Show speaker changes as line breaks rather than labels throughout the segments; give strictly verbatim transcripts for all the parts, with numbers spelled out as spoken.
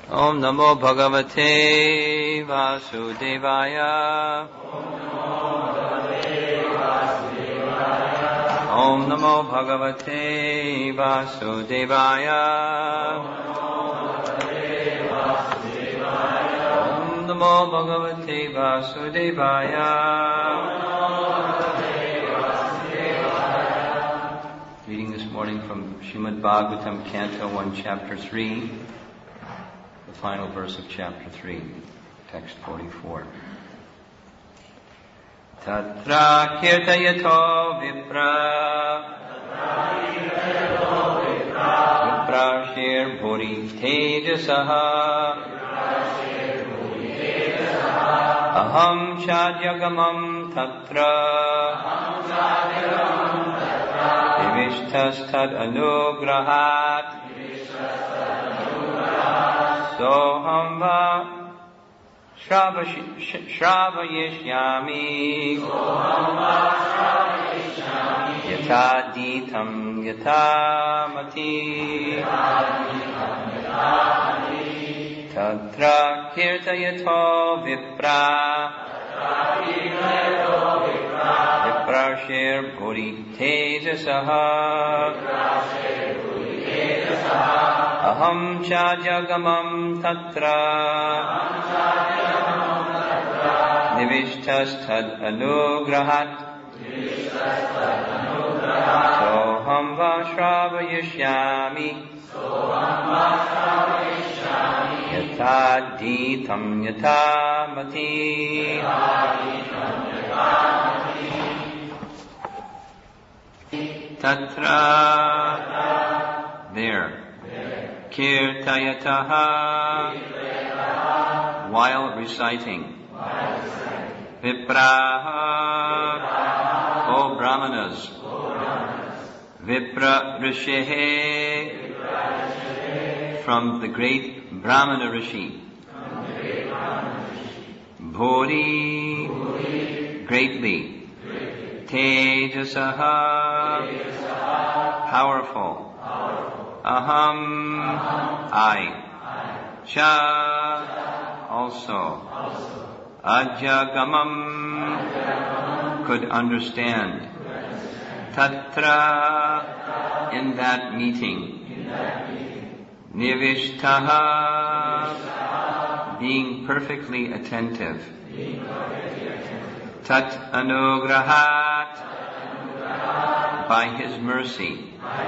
Om Namo Bhagavate Vasudevaya. Om Namo Bhagavate Vasudevaya. Om Namo Bhagavate Vasudevaya. Reading this morning from Srimad Bhagavatam, Canto one, Chapter three, the final verse of Chapter three, text forty-four. Tatra kirtayato vipra vipra shir bhuri tejasaha aham chadyagamam tatra divishtas tad anugrahat soham va Shravayishyami Yataditam Yatamati Tatra Kirtayato Vipra Viprashir Bhuri Tejasaha Aham Chajagamam Tatra Nivishtas tad anugrahat Soham va shravayishyami Yataditam yatamati Tatra there Kirtayataha while reciting Vipraha, O Brahmanas, Vipra Rishehe, from the great Brahmana Rishi, Bhori, greatly, Tejasaha, powerful, Aham, I, Cha, also, Ajagamam, could understand. Tatra, in that meeting. Nivishtaha, being perfectly attentive. Tat anugrahat, by his mercy.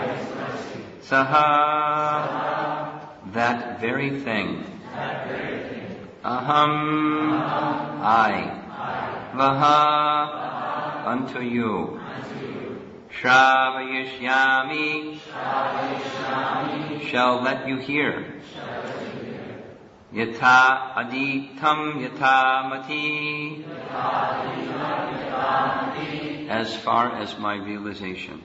Saha, that very thing. Aham, I, Vaha, unto you, Shravayishyami, shall let you hear, Yata aditam yatamati, as far as my realization.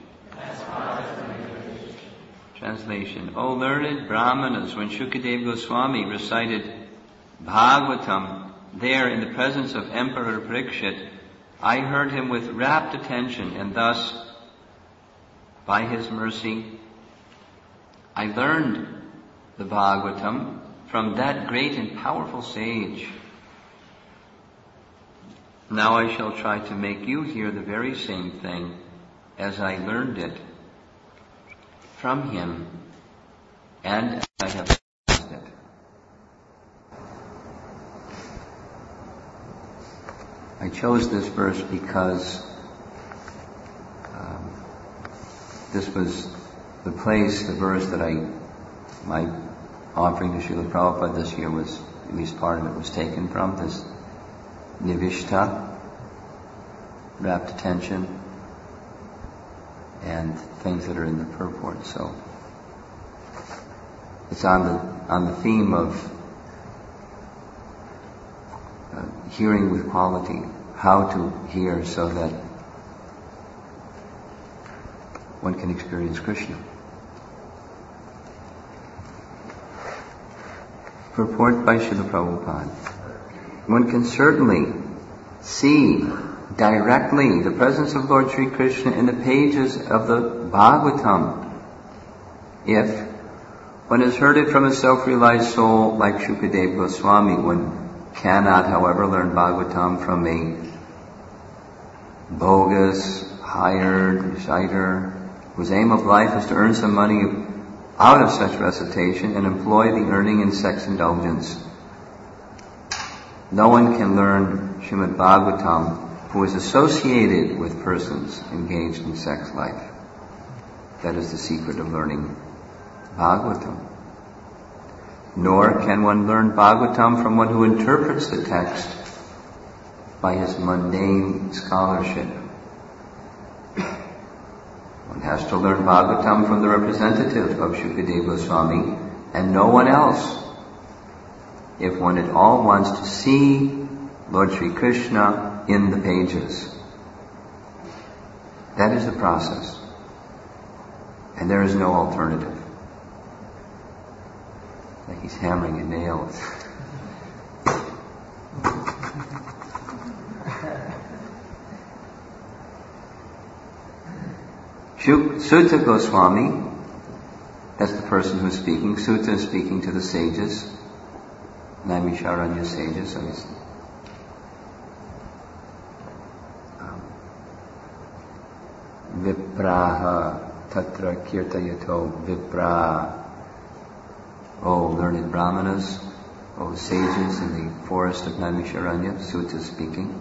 Translation. O learned Brahmanas, when Shukadeva Goswami recited Bhagavatam, there in the presence of Emperor Parikshit, I heard him with rapt attention, and thus, by his mercy, I learned the Bhagavatam from that great and powerful sage. Now I shall try to make you hear the very same thing as I learned it from him, and as I have expressed it. I chose this verse because um, this was the place, the verse that I, my offering to Srila Prabhupada this year was, at least part of it was taken from, this Nivishta, rapt attention, and things that are in the purport. So it's on the on the theme of uh, hearing with quality, how to hear so that one can experience Krishna. Purport by Srila Prabhupada. One can certainly see directly the presence of Lord Sri Krishna in the pages of the Bhagavatam if One has heard it from a self-realized soul like Shukadeva Goswami. One cannot, however, learn Bhagavatam from a bogus, hired reciter whose aim of life is to earn some money out of such recitation and employ the earning in sex indulgence. No one can learn Srimad Bhagavatam who is associated with persons engaged in sex life. That is the secret of learning Bhagavatam. Nor can one learn Bhagavatam from one who interprets the text by his mundane scholarship. One has to learn Bhagavatam from the representative of Shukadeva Goswami and no one else, if one at all wants to see Lord Sri Krishna in the pages. That is the process. And there is no alternative. Like he's hammering a nail. Sutta Goswami, that's the person who's speaking. Sutta is speaking to the sages, Naimisharanya sages. So he's, um, Vipraha Tatra Kirtayato Vipra. O learned brahmanas, O sages in the forest of Naimisharanya, Sutta is speaking.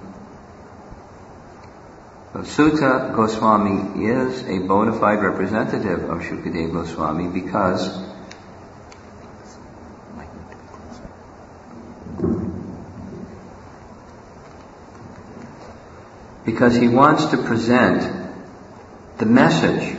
So Sutta Goswami is a bona fide representative of Shukadeva Goswami because because he wants to present the message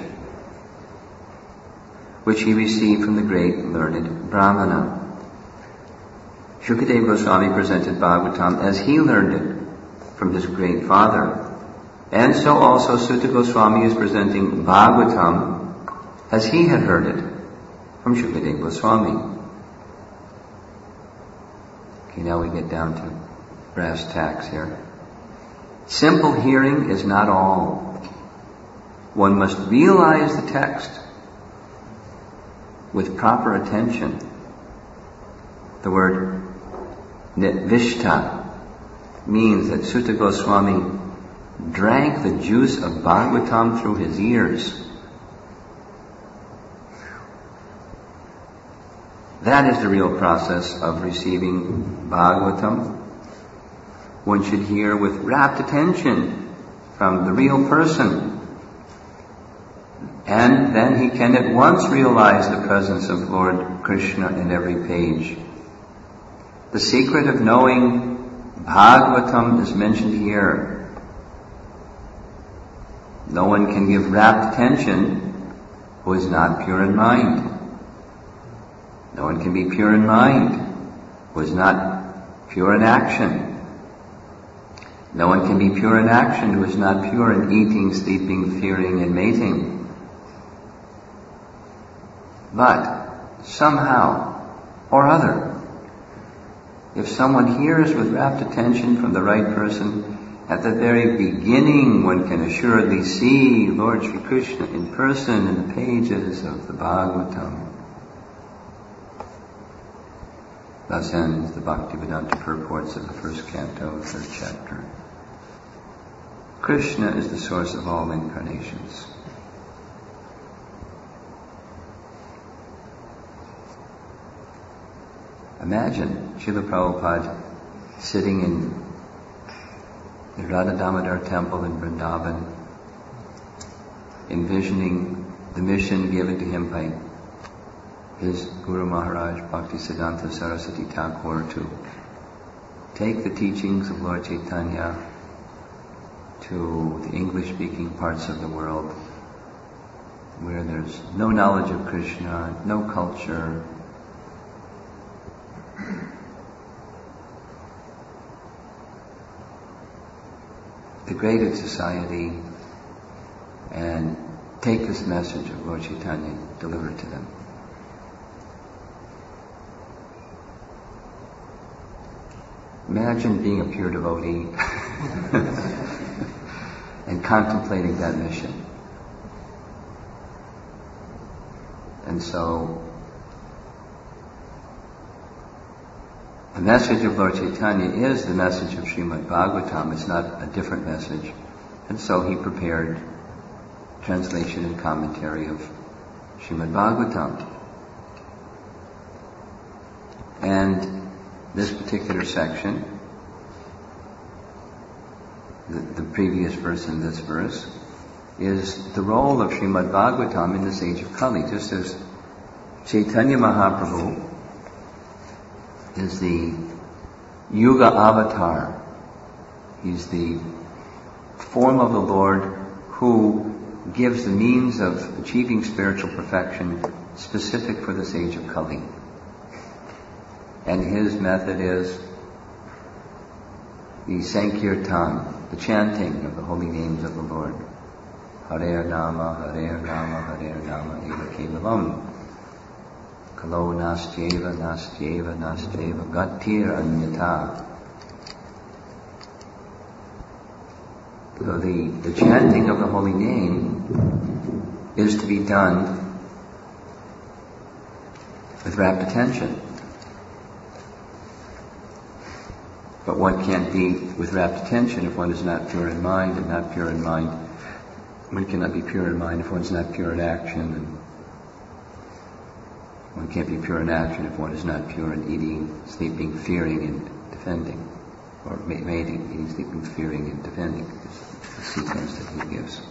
which he received from the great learned Brahmana. Shukadeva Goswami presented Bhagavatam as he learned it from his great father. And so also Sutta Goswami is presenting Bhagavatam as he had heard it from Shukadeva Goswami. Okay, now we get down to brass tacks here. Simple hearing is not all. One must realize the text with proper attention. The word nitvishta means that Sutta Goswami drank the juice of Bhagavatam through his ears. That is the real process of receiving Bhagavatam. One should hear with rapt attention from the real person. And then he can at once realize the presence of Lord Krishna in every page. The secret of knowing Bhagavatam is mentioned here. No one can give rapt attention who is not pure in mind. No one can be pure in mind who is not pure in action. No one can be pure in action who is not pure in eating, sleeping, fearing, and mating. But somehow or other, if someone hears with rapt attention from the right person, at the very beginning one can assuredly see Lord Sri Krishna in person in the pages of the Bhagavatam. Thus ends the Bhaktivedanta purports of the first canto, third chapter. Krishna is the source of all incarnations. Imagine Srila Prabhupada sitting in the Radha Damodar temple in Vrindavan, envisioning the mission given to him by his Guru Maharaj Bhaktisiddhanta Saraswati Thakur to take the teachings of Lord Chaitanya to the English-speaking parts of the world where there's no knowledge of Krishna, no culture, degraded society, and take this message of Lord Chaitanya, deliver it to them. Imagine being a pure devotee and contemplating that mission. And so The message of Lord Chaitanya is the message of Srimad Bhagavatam. It's not a different message. And so he prepared translation and commentary of Srimad Bhagavatam. And this particular section, the, the previous verse and this verse, is the role of Srimad Bhagavatam in this age of Kali. Just as Chaitanya Mahaprabhu is the Yuga Avatar. He's the form of the Lord who gives the means of achieving spiritual perfection specific for this age of Kali. And his method is the Sankirtan, the chanting of the holy names of the Lord. Hare Nama, Hare Nama, Hare Nama, Eva Kevalam. Kalo Nastyeva, Nastyeva, Nastyeva, Gatir Anyata. So the, the chanting of the holy name is to be done with rapt attention. But one can't be with rapt attention if one is not pure in mind, and not pure in mind. One cannot be pure in mind if one's not pure in action, and one can't be pure in action if one is not pure in eating, sleeping, fearing, and defending. Or mating, eating, sleeping, fearing, and defending. Is the sequence that he gives.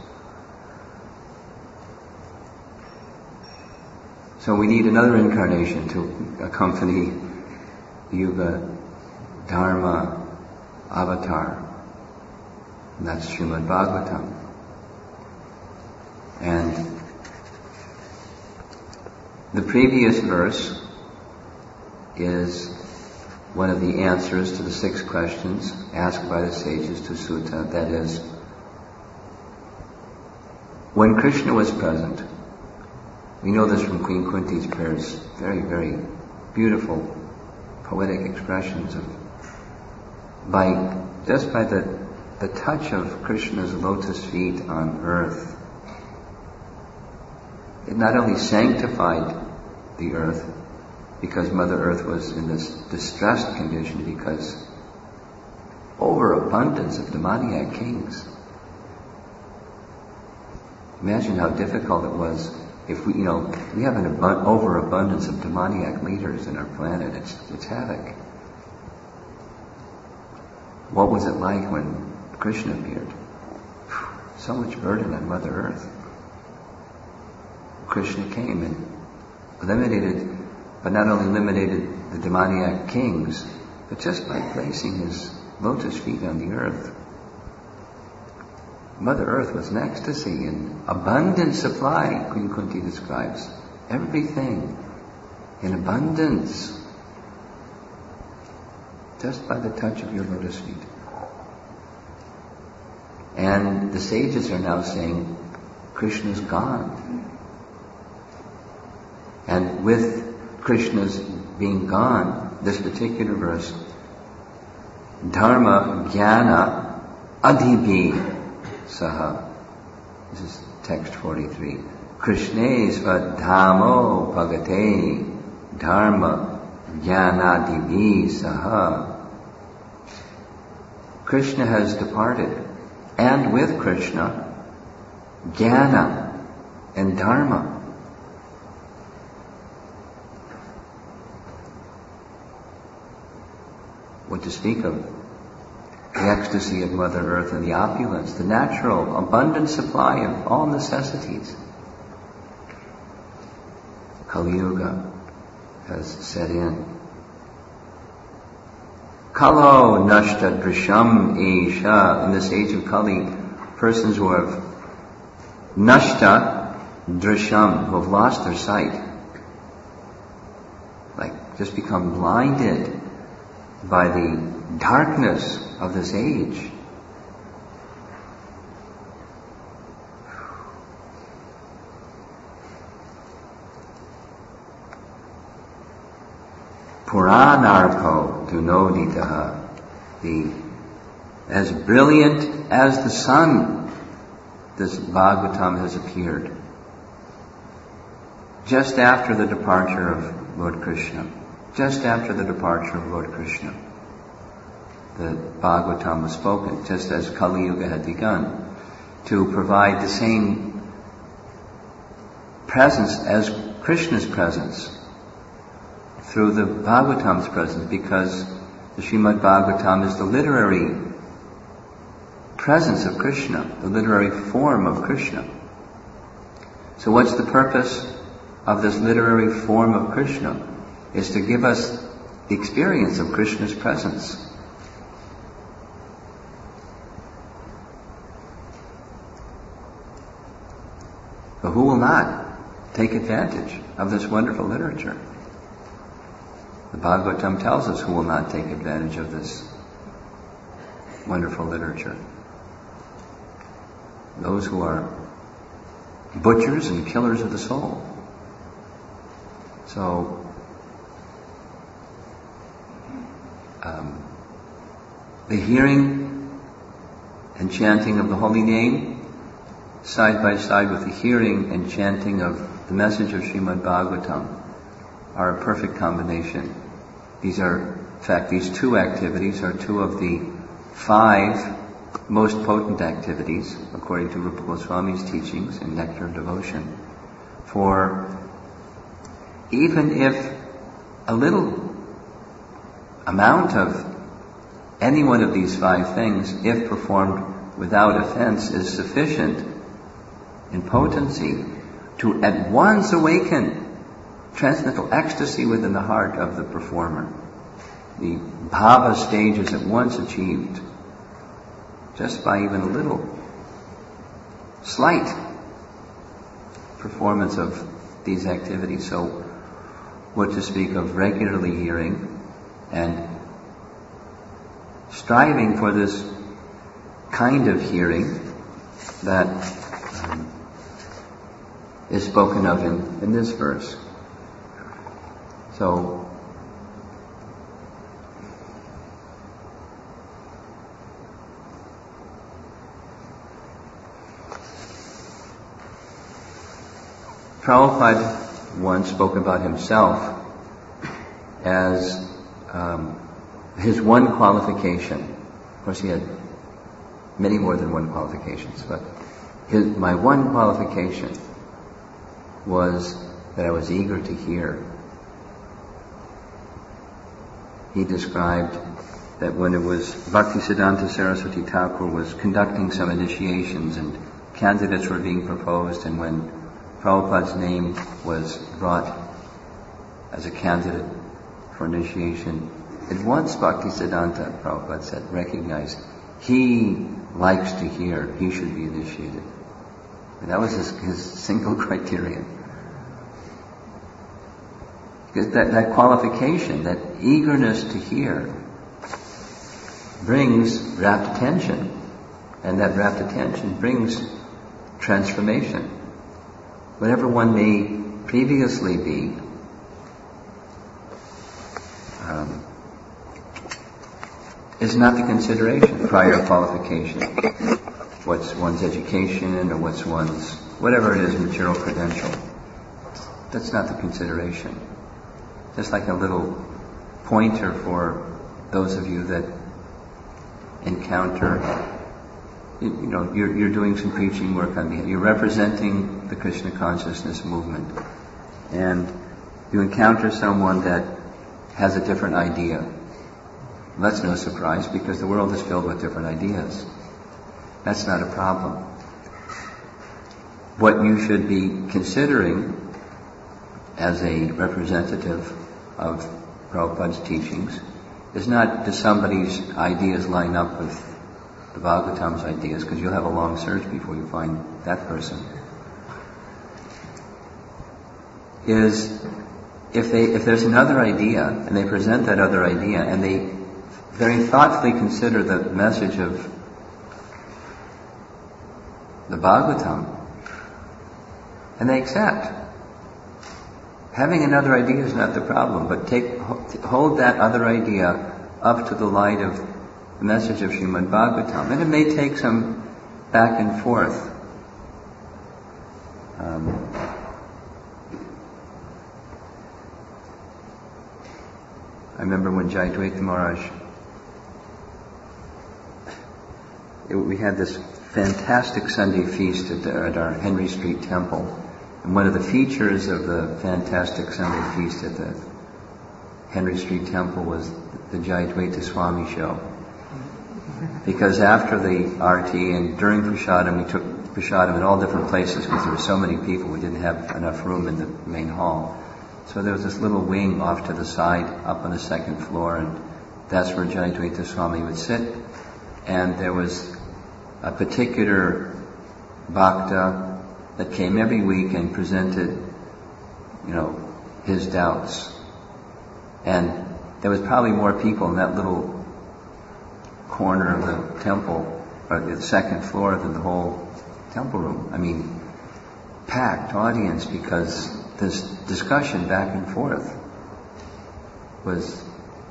So we need another incarnation to accompany the Yuga Dharma Avatar. And that's Srimad Bhagavatam. And the previous verse is one of the answers to the six questions asked by the sages to Suta. That is, when Krishna was present, we know this from Queen Kunti's prayers, very, very beautiful, poetic expressions of, by, just by the, the touch of Krishna's lotus feet on earth, it not only sanctified the earth, because Mother Earth was in this distressed condition because overabundance of demoniac kings. Imagine how difficult it was if we, you know, we have an abu- overabundance of demoniac leaders in our planet. It's, it's havoc. What was it like when Krishna appeared? So much burden on Mother Earth. Krishna came and eliminated, but not only eliminated the demoniac kings, but just by placing his lotus feet on the earth. Mother Earth was in ecstasy and abundant supply, Queen Kunti describes. Everything in abundance. Just by the touch of your lotus feet. And the sages are now saying, Krishna's gone. And with Krishna's being gone, this particular verse, Dharma Jnana Adhibi Saha. This is text forty-three. Krishnesva Dhamo Bhagate Dharma Jnanadibi Saha. Krishna has departed, and with Krishna, Jnana and Dharma. What to speak of the ecstasy of Mother Earth and the opulence, the natural, abundant supply of all necessities. Kali Yuga has set in. Kalo nashta drisham esha. In this age of Kali, persons who have nashta drisham, who have lost their sight, like just become blinded by the darkness of this age. Puranarpo dunoditaha, the as brilliant as the sun, this Bhagavatam has appeared just after the departure of Lord Krishna. just after the departure of Lord Krishna. The Bhagavatam was spoken just as Kali Yuga had begun, to provide the same presence as Krishna's presence through the Bhagavatam's presence, because the Srimad Bhagavatam is the literary presence of Krishna, the literary form of Krishna. So what's the purpose of this literary form of Krishna? Is to give us the experience of Krishna's presence. But who will not take advantage of this wonderful literature? The Bhagavatam tells us who will not take advantage of this wonderful literature. Those who are butchers and killers of the soul. So, um, the hearing and chanting of the holy name, side by side with the hearing and chanting of the message of Srimad Bhagavatam, are a perfect combination. These are, in fact, these two activities are two of the five most potent activities, according to Rupa Goswami's teachings in Nectar of Devotion. For even if a little amount of any one of these five things, if performed without offense, is sufficient in potency to at once awaken transcendental ecstasy within the heart of the performer. The bhava stage is at once achieved just by even a little slight performance of these activities. So what to speak of regularly hearing and striving for this kind of hearing that um, is spoken of in, in this verse. So, Prabhupada once spoke about himself as um, his one qualification. Of course, he had many more than one qualifications, but his, my one qualification was that I was eager to hear. He described that when it was Bhaktisiddhanta Saraswati Thakur was conducting some initiations and candidates were being proposed, and when Prabhupada's name was brought as a candidate for initiation, at once Bhaktisiddhanta, Prabhupada said, recognized he likes to hear, he should be initiated. And that was his, his single criterion. Because that, that qualification, that eagerness to hear, brings rapt attention. And that rapt attention brings transformation. Whatever one may previously be, um, is not the consideration, prior qualification. What's one's education or what's one's, whatever it is, material credential. That's not the consideration. Just like a little pointer for those of you that encounter, you, you know, you're, you're doing some preaching work on behalf, you're representing the Krishna consciousness movement, and you encounter someone that has a different idea. Well, that's no surprise, because the world is filled with different ideas. That's not a problem. What you should be considering as a representative of Prabhupada's teachings is not, do somebody's ideas line up with the Bhagavatam's ideas, because you'll have a long search before you find that person. Is if they if there's another idea and they present that other idea and they very thoughtfully consider the message of the Bhagavatam and they accept. Having another idea is not the problem, but take hold that other idea up to the light of the message of Srimad Bhagavatam. And it may take some back and forth. Um, I remember when Jayadvaita Maharaj, it, we had this fantastic Sunday feast at, the, at our Henry Street Temple. And one of the features of the fantastic Sunday feast at the Henry Street Temple was the Jayadvaita Swami show. Because after the arti and during prasadam, we took prasadam in all different places because there were so many people, we didn't have enough room in the main hall. So there was this little wing off to the side, up on the second floor, and that's where Jayadvaita Swami would sit. And there was a particular bhakta that came every week and presented, you know, his doubts. And there was probably more people in that little corner of the temple, or the second floor, than the whole temple room. I mean, packed audience, because this discussion back and forth was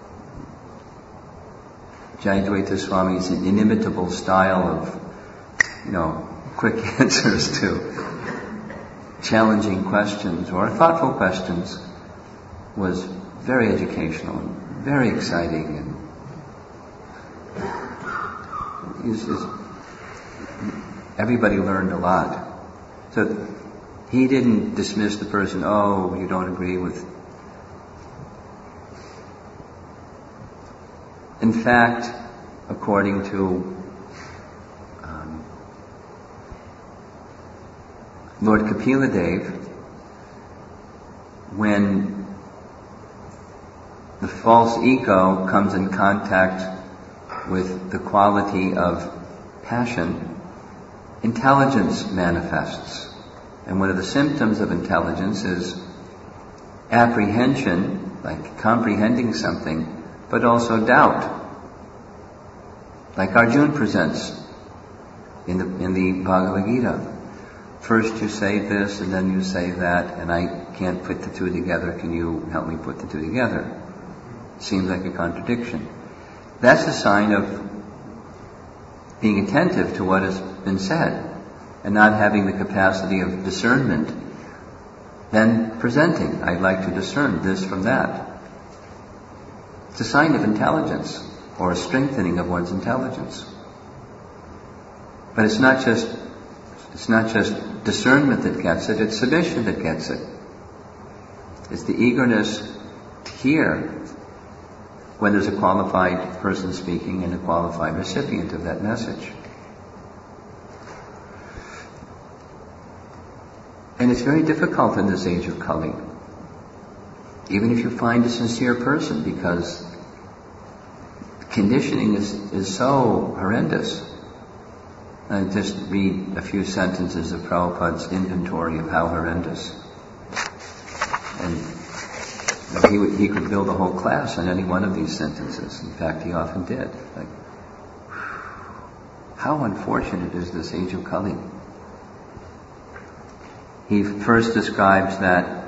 Jayadvaita Swami's inimitable style of, you know, quick answers to challenging questions or thoughtful questions was very educational and very exciting, and He's, he's, everybody learned a lot. So he didn't dismiss the person, oh, you don't agree with... In fact, according to um, Lord Kapila Dev, when the false ego comes in contact with the quality of passion, intelligence manifests. And one of the symptoms of intelligence is apprehension, like comprehending something, but also doubt. Like Arjuna presents in the, in the Bhagavad Gita. First you say this and then you say that, and I can't put the two together. Can you help me put the two together? Seems like a contradiction. That's a sign of being attentive to what has been said and not having the capacity of discernment. Then presenting, I'd like to discern this from that. It's a sign of intelligence or a strengthening of one's intelligence. But it's not just it's not just discernment that gets it, it's submission that gets it. It's the eagerness to hear when there's a qualified person speaking and a qualified recipient of that message. And it's very difficult in this age of Kali, even if you find a sincere person, because conditioning is, is so horrendous. I just read a few sentences of Prabhupada's inventory of how horrendous. And He, would, he could build a whole class on any one of these sentences. In fact, he often did. Like, how unfortunate is this age of Kali? He first describes that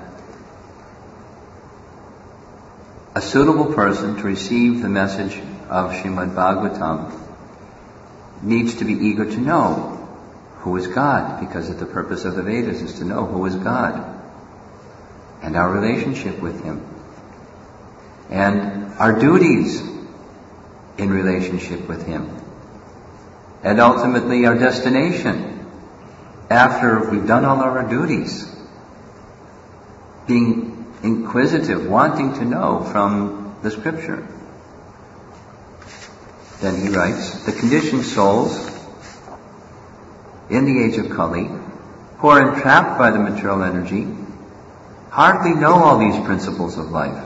a suitable person to receive the message of Srimad Bhagavatam needs to be eager to know who is God, because the purpose of the Vedas is to know who is God and our relationship with Him, and our duties in relationship with Him, and ultimately our destination after we've done all of our duties. Being inquisitive, wanting to know from the Scripture. Then he writes, the conditioned souls in the age of Kali, who are entrapped by the material energy, hardly know all these principles of life.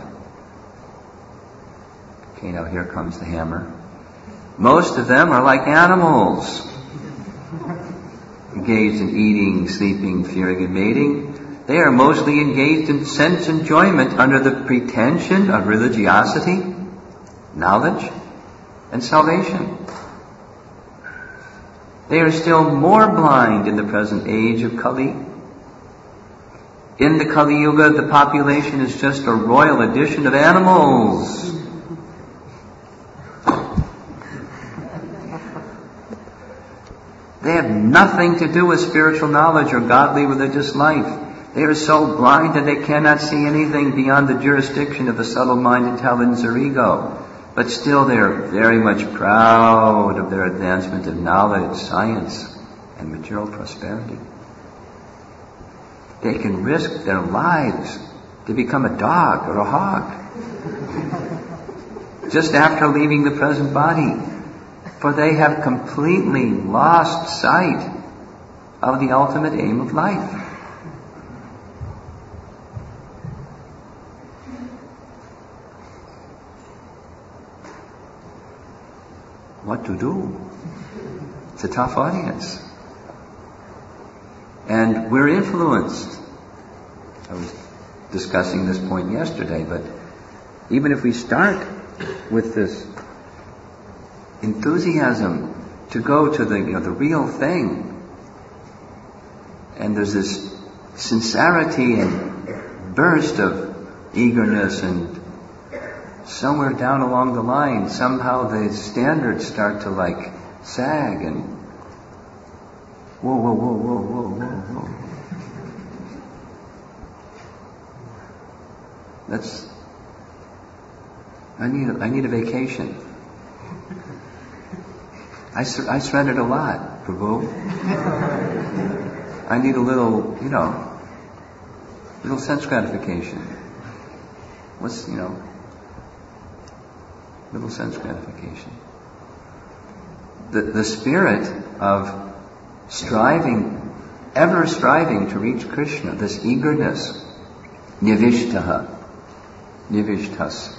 Okay, now here comes the hammer. Most of them are like animals, engaged in eating, sleeping, fearing, and mating. They are mostly engaged in sense enjoyment under the pretension of religiosity, knowledge, and salvation. They are still more blind in the present age of Kali. In the Kali Yuga, the population is just a royal addition of animals. They have nothing to do with spiritual knowledge or godly religious life. They are so blind that they cannot see anything beyond the jurisdiction of the subtle mind, intelligence, or ego. But still they are very much proud of their advancement of knowledge, science, and material prosperity. They can risk their lives to become a dog or a hog just after leaving the present body, for they have completely lost sight of the ultimate aim of life. What to do? It's a tough audience. And we're influenced. I was discussing this point yesterday, but even if we start with this enthusiasm to go to the, you know, the real thing, and there's this sincerity and burst of eagerness, and somewhere down along the line, somehow the standards start to like sag and whoa, whoa, whoa, whoa, whoa, whoa, whoa. That's, I need, a, I need a vacation. I, sur- I surrendered a lot, Prabhu. I need a little, you know, little sense gratification. What's, you know, little sense gratification. The, the spirit of striving, ever striving to reach Krishna, this eagerness, nivishtaha, nivishtas,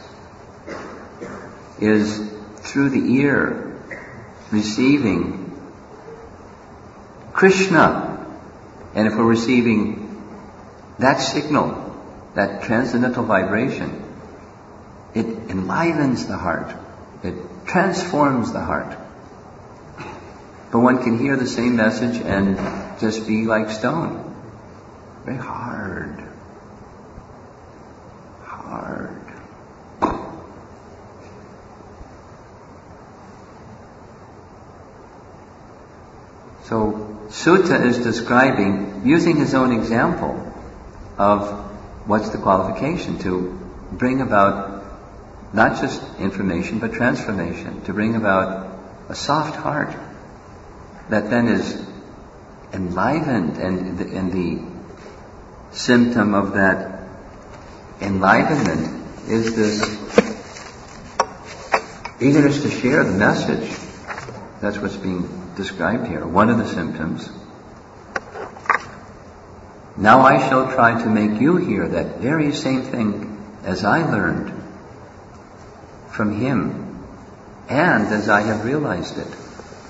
is through the ear receiving Krishna. And if we're receiving that signal, that transcendental vibration, it enlivens the heart. It transforms the heart. But one can hear the same message and just be like stone. Very hard. Hard. So Sutta is describing, using his own example of what's the qualification to bring about not just information but transformation, to bring about a soft heart that then is enlivened, and the, and the symptom of that enlivenment is this eagerness to share the message. That's what's being described here, one of the symptoms. Now I shall try to make you hear that very same thing as I learned from him, and as I have realized it.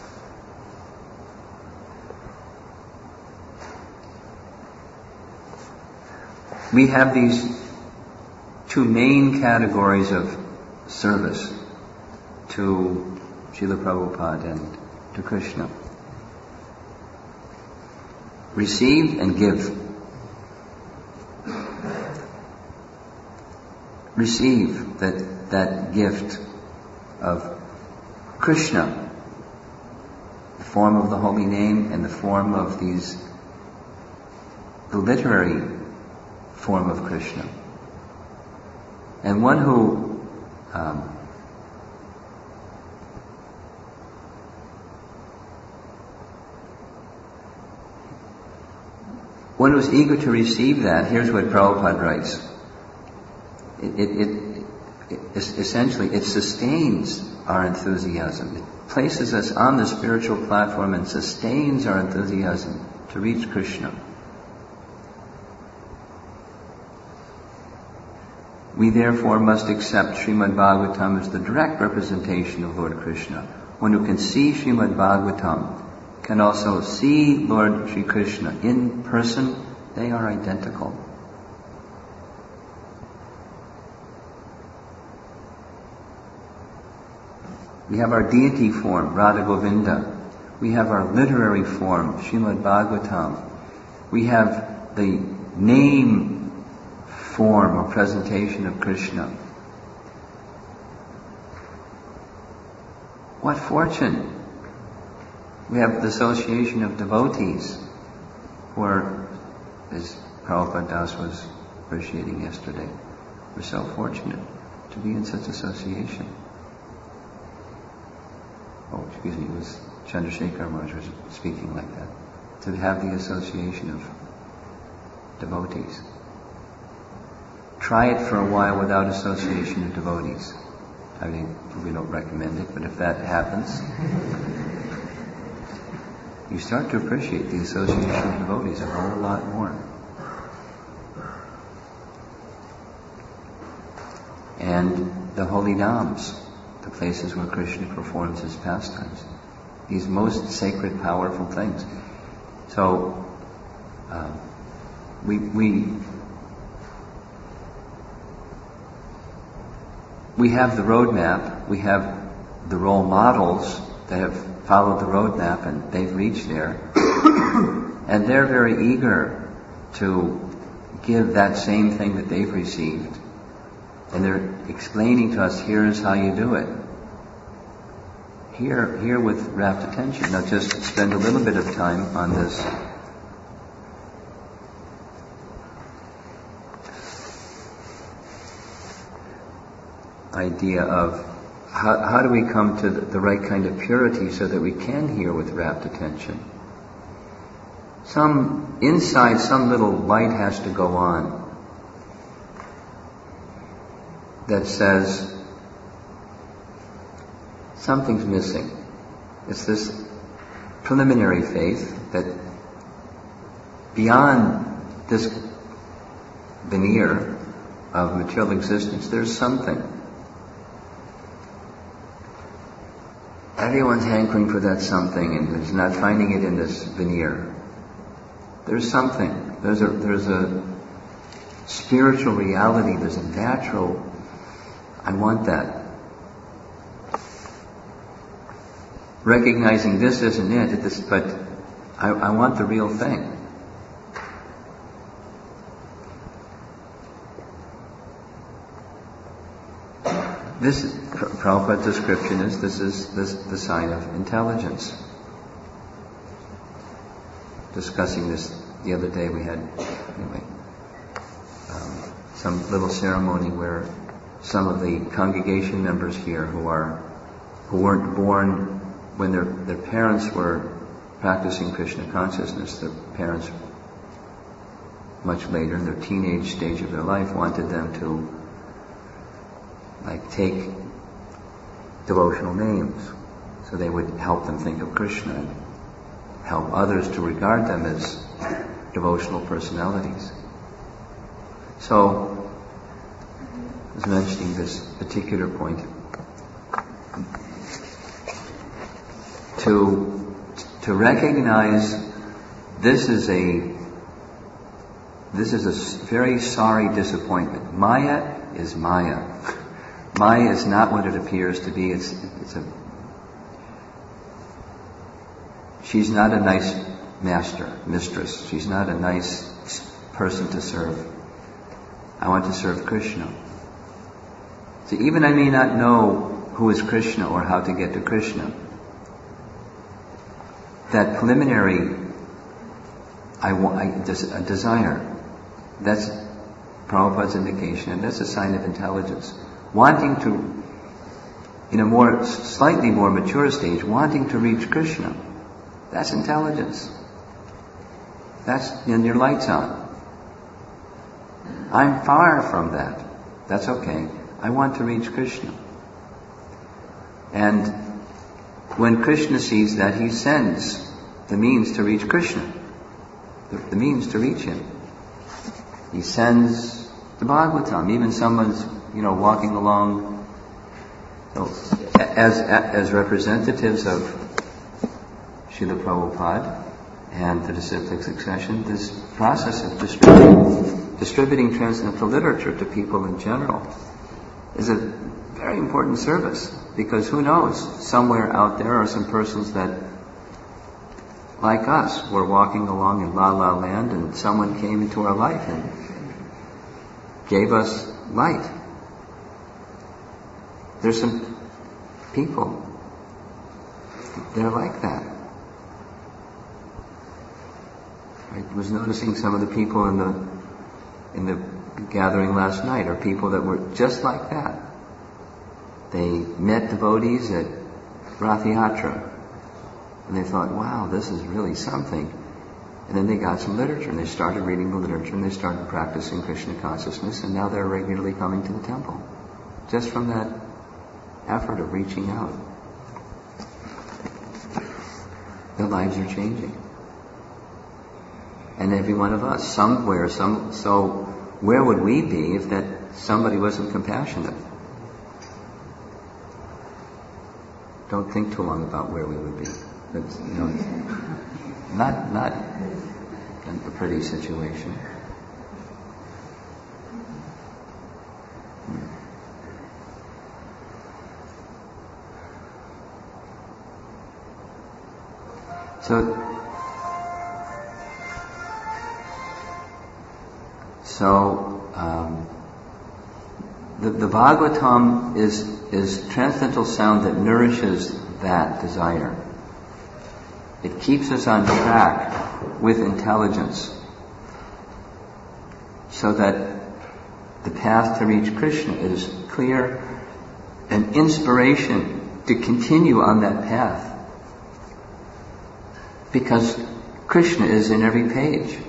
We have these two main categories of service to Srila Prabhupada and to Krishna. Receive and give. Receive that, that gift of Krishna, the form of the holy name and the form of these, the literary form of Krishna. And one who um, one who's eager to receive that, here's what Prabhupada writes. It, it, it, it essentially, it sustains our enthusiasm. It places us on the spiritual platform and sustains our enthusiasm to reach Krishna. We therefore must accept Srimad Bhagavatam as the direct representation of Lord Krishna. One who can see Srimad Bhagavatam can also see Lord Sri Krishna in person. They are identical. We have our deity form, Radha Govinda. We have our literary form, Srimad Bhagavatam. We have the name form or presentation of Krishna. What fortune! We have the association of devotees who are, as Prabhupada Das was appreciating yesterday. We're so fortunate to be in such association. Oh, excuse me, it was Chandrasekhar Maharaj was speaking like that. To have the association of devotees. Try it for a while without association of devotees. I mean, we don't recommend it, but if that happens, you start to appreciate the association of devotees a whole lot more. And the holy dhams, the places where Krishna performs his pastimes, these most sacred, powerful things. So, uh, we we we have the roadmap. We have the role models that have followed the roadmap and they've reached there, and they're very eager to give that same thing that they've received. And they're explaining to us, here's how you do it. Here, here with rapt attention. Now just spend a little bit of time on this idea of how, how do we come to the, the right kind of purity so that we can hear with rapt attention. Some, inside some little light has to go on that says something's missing. It's this preliminary faith that beyond this veneer of material existence, there's something. Everyone's hankering for that something and is not finding it in this veneer. There's something. There's a, there's a spiritual reality. There's a natural, I want that. Recognizing this isn't it, this, but I, I want the real thing. This, Prabhupada's description is, this is this, the sign of intelligence. Discussing this the other day, we had, anyway, um, some little ceremony where some of the congregation members here who are, who weren't born when their, their parents were practicing Krishna consciousness, their parents much later in their teenage stage of their life wanted them to like take devotional names so they would help them think of Krishna and help others to regard them as devotional personalities. So, I was mentioning this particular point. To, to recognize this is a this is a very sorry disappointment. Maya is Maya. Maya is not what it appears to be. It's, it's a. She's not a nice master, mistress. She's not a nice person to serve. I want to serve Krishna. So even I may not know who is Krishna or how to get to Krishna, that preliminary I want, I, a desire, that's Prabhupada's indication, and that's a sign of intelligence. Wanting to, in a more, slightly more mature stage, wanting to reach Krishna, that's intelligence. That's, and your light's on. I'm far from that. That's okay. I want to reach Krishna. And when Krishna sees that, he sends the means to reach Krishna, the, the means to reach him. He sends the Bhagavatam. Even someone's, you know, walking along, so, as as representatives of Srila Prabhupada and the disciplic succession, this process of distributing, distributing transcendental literature to people in general is a very important service, because who knows, somewhere out there are some persons that, like us, were walking along in La La Land and someone came into our life and gave us light. There's some people, they're like that. I was noticing some of the people in the in the gathering last night are people that were just like that. They met devotees at Rath Yatra, and they thought, wow, this is really something. And then they got some literature, and they started reading the literature, and they started practicing Krishna consciousness, and now they're regularly coming to the temple, just from that effort of reaching out. Their lives are changing. And every one of us, somewhere, some, so where would we be if that somebody wasn't compassionate? Don't think too long about where we would be. It's, you know, not, not a pretty situation. Hmm. So, so um, the, the Bhagavatam is is transcendental sound that nourishes that desire. It keeps us on track with intelligence, so that the path to reach Krishna is clear, an inspiration to continue on that path. Because Krishna is in every page.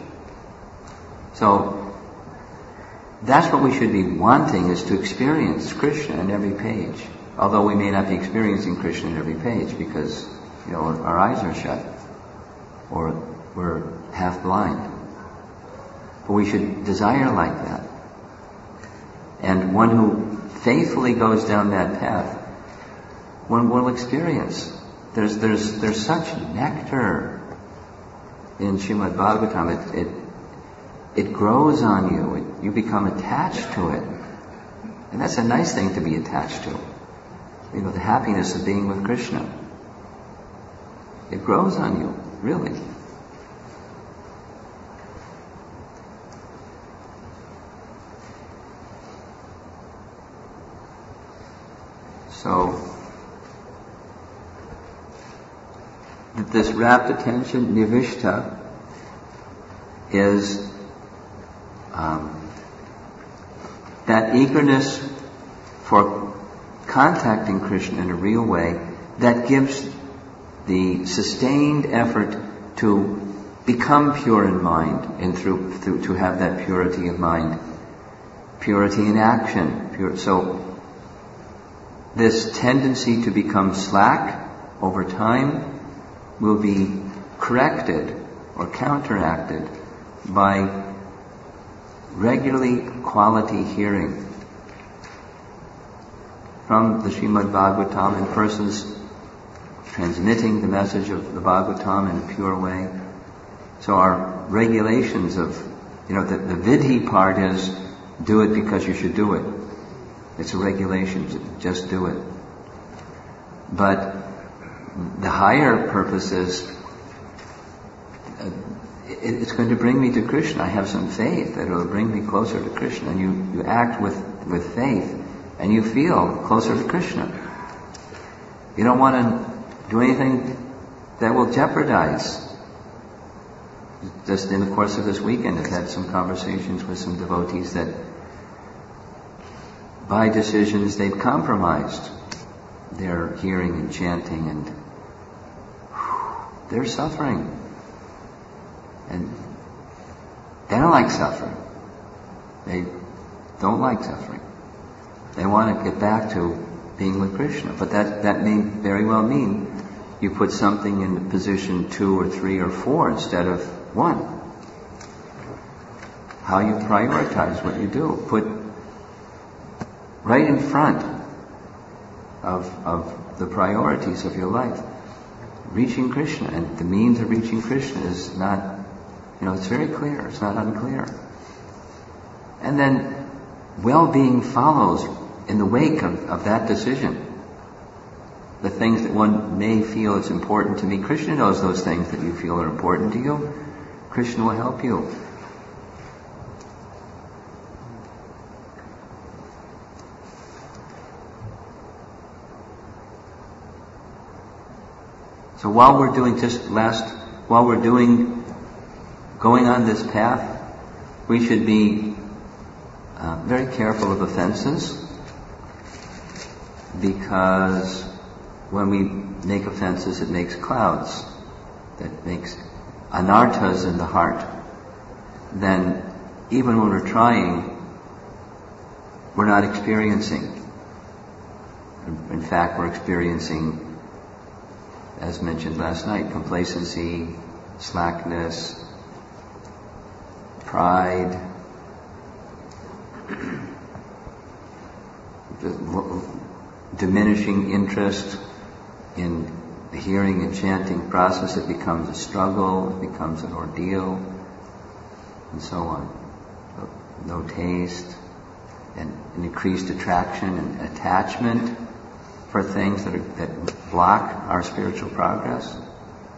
So that's what we should be wanting, is to experience Krishna in every page. Although we may not be experiencing Krishna in every page because, you know, our eyes are shut or we're half blind. But we should desire like that. And one who faithfully goes down that path, one will experience. There's there's there's such nectar in Srimad Bhagavatam. It it it grows on you. It, you become attached to it, and that's a nice thing to be attached to. You know, the happiness of being with Krishna. It grows on you, really. So, this rapt attention, nivishta, is um, that eagerness for contacting Krishna in a real way that gives the sustained effort to become pure in mind and through, through to have that purity of mind, purity in action. Pure, so this tendency to become slack over time will be corrected or counteracted by regularly quality hearing from the Srimad Bhagavatam, and persons transmitting the message of the Bhagavatam in a pure way. So our regulations of, you know, the, the vidhi part is do it because you should do it. It's a regulation, just do it. But the higher purpose is, uh, it, it's going to bring me to Krishna. I have some faith that it will bring me closer to Krishna. And you, you act with, with faith, and you feel closer to Krishna. You don't want to do anything that will jeopardize. Just in the course of this weekend, I've had some conversations with some devotees that by decisions they've compromised their hearing and chanting, and whew, they're suffering. And they don't like suffering. They don't like suffering. They want to get back to being with Krishna. But that, that may very well mean you put something in position two or three or four instead of one. How you prioritize what you do. Put right in front of, of the priorities of your life reaching Krishna. And the means of reaching Krishna is not, you know, it's very clear. It's not unclear. And then well-being follows in the wake of, of that decision. The things that one may feel is important to me, Krishna knows those things that you feel are important to you. Krishna will help you. So while we're doing, just last, while we're doing, going on this path, we should be uh, very careful of offenses, because when we make offenses, it makes clouds, that makes anarthas in the heart. Then even when we're trying, we're not experiencing. In fact, we're experiencing, as mentioned last night, complacency, slackness, pride, diminishing interest in the hearing and chanting process. It becomes a struggle, it becomes an ordeal, and so on. No taste, and an increased attraction and attachment for things that are, that block our spiritual progress. So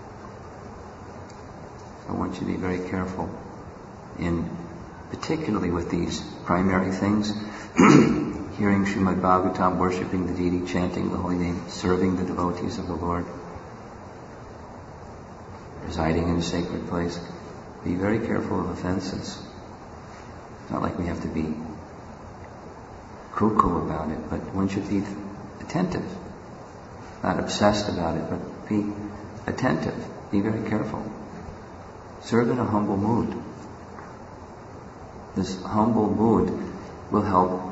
I want you to be very careful in, particularly with these primary things, hearing Srimad Bhagavatam, worshipping the deity, chanting the holy name, serving the devotees of the Lord, residing in a sacred place. Be very careful of offenses. It's not like we have to be cuckoo about it, but one should be attentive. Not obsessed about it, but be attentive. Be very careful. Serve in a humble mood. This humble mood will help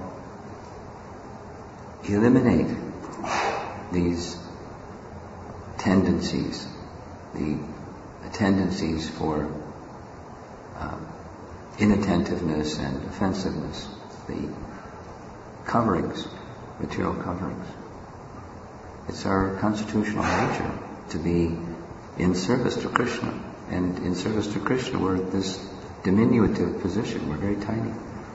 eliminate these tendencies, the tendencies for uh, inattentiveness and offensiveness, the coverings, material coverings. It's our constitutional nature to be in service to Krishna. And in service to Krishna, we're at this diminutive position. We're very tiny.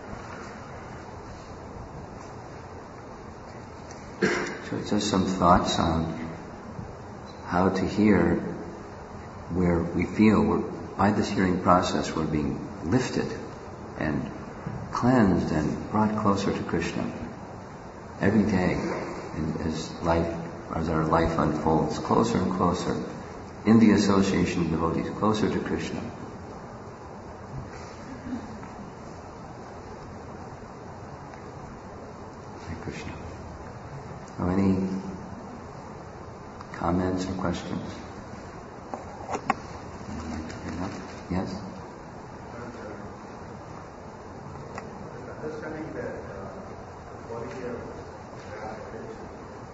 So it's just some thoughts on how to hear where we feel we're, by this hearing process, we're being lifted and cleansed and brought closer to Krishna every day, and as life, as our life unfolds, closer and closer in the association of devotees, closer to Krishna. Hare Krishna. Are any comments or questions? Yes?
Understanding that uh, the quality of that attention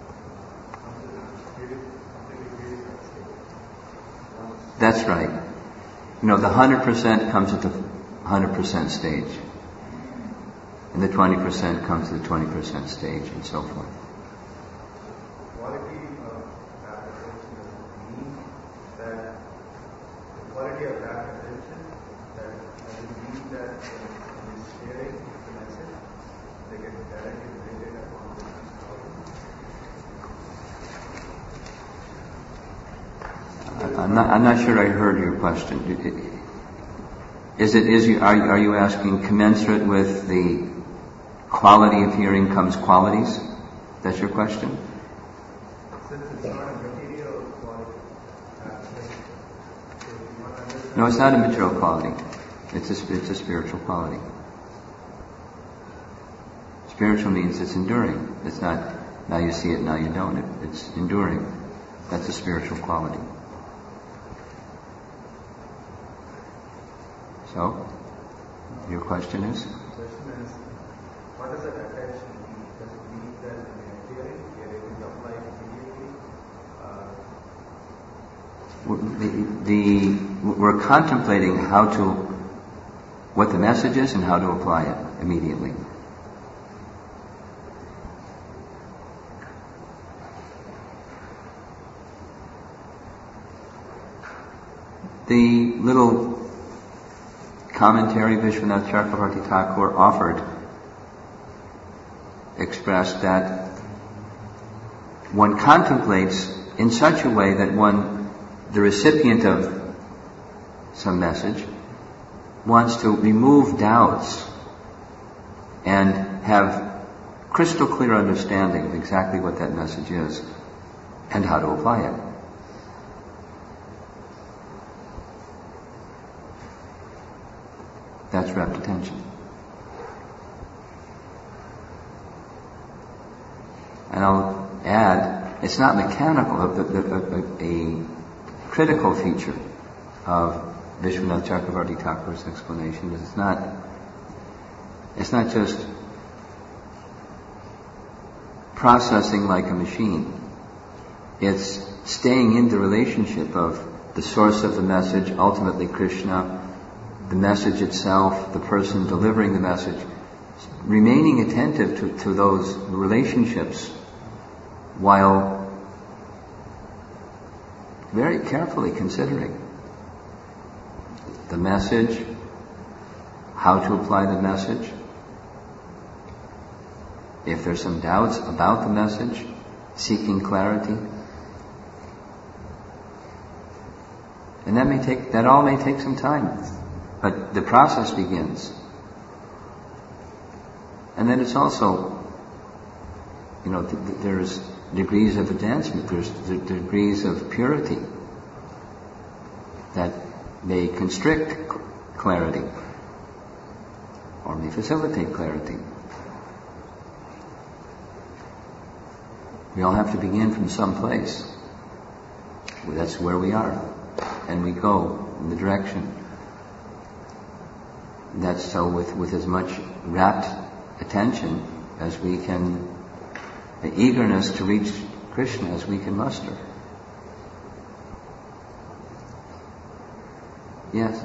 completely creating that state.
That's right. You know, the one hundred percent comes at the one hundred percent stage. And the twenty percent comes to the twenty percent stage, and so forth.
Quality of that attention doesn't mean that the quality of that attention, that doesn't mean that when it's sharing the message, they get directly related upon the
I'm not, I'm not sure I heard your question. Is it, is you, are, you- are you asking commensurate with the quality of hearing comes qualities? That's your question?
Since it's not a material quality, uh, so you want to understand.
No, it's not a material quality. It's a, it's a spiritual quality. Spiritual means it's enduring. It's not, now you see it, now you don't. It, it's enduring. That's a spiritual quality. So, your question is?
The question is, what does that attention mean? Does it mean that when you're hearing, you're able to apply it immediately? Uh,
The, the, we're contemplating how to, what the message is and how to apply it immediately. The little commentary Vishwanath Chakravarti Thakur offered expressed that one contemplates in such a way that one, the recipient of some message, wants to remove doubts and have crystal clear understanding of exactly what that message is and how to apply it. That's rapt attention. And I'll add, it's not mechanical. The, the, the, a, a critical feature of Vishwanath Chakravarti Thakur's explanation is it's not, it's not just processing like a machine. It's staying in the relationship of the source of the message, ultimately Krishna, the message itself, the person delivering the message, remaining attentive to, to those relationships while very carefully considering the message, how to apply the message. If there's some doubts about the message, seeking clarity. And that may take, that all may take some time. But the process begins. And then it's also, you know, th- th- there's degrees of advancement, there's th- degrees of purity that may constrict c- clarity or may facilitate clarity. We all have to begin from some place. That's where we are. And we go in the direction. That's so with, with as much rapt attention as we can, the eagerness to reach Krishna as we can muster. Yes?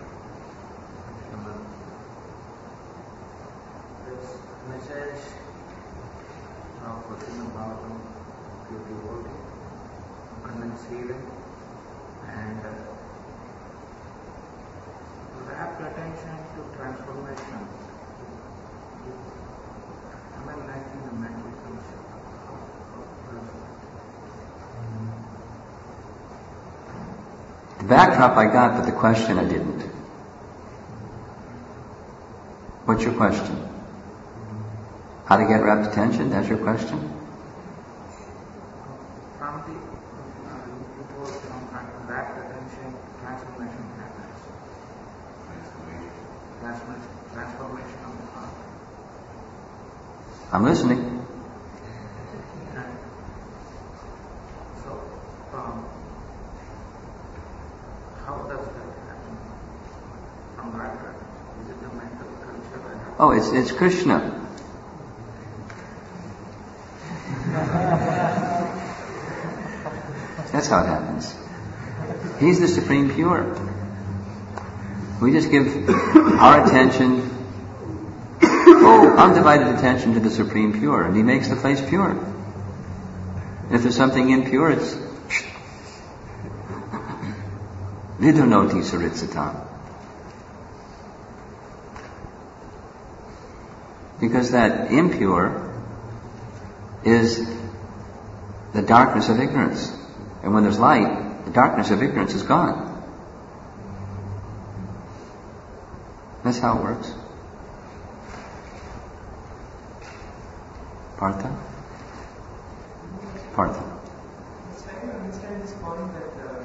This message of Srimad Bhagavatam to the devotee, condense healing, and uh, rapt attention to transformation. Am I lacking the mental concept?
The backdrop I got, but the question I didn't. What's your question? How to get rapt attention? That's your question?
From the uh, you told from rapt attention, transformation happens. Transformation, transformation of the heart.
I'm listening.
And so, um, how does that happen? From rapt attention? Is it the mental culture that happens?
Oh, it's it's Krishna. That's how it happens. He's the supreme pure. We just give our attention, oh, undivided attention to the supreme pure, and he makes the place pure. And if there's something impure, it's vidunoti saritsatam. Because that impure is the darkness of ignorance. And when there's light, the darkness of ignorance is gone. That's how it works. Partha? Partha.
I was trying to understand this point that uh,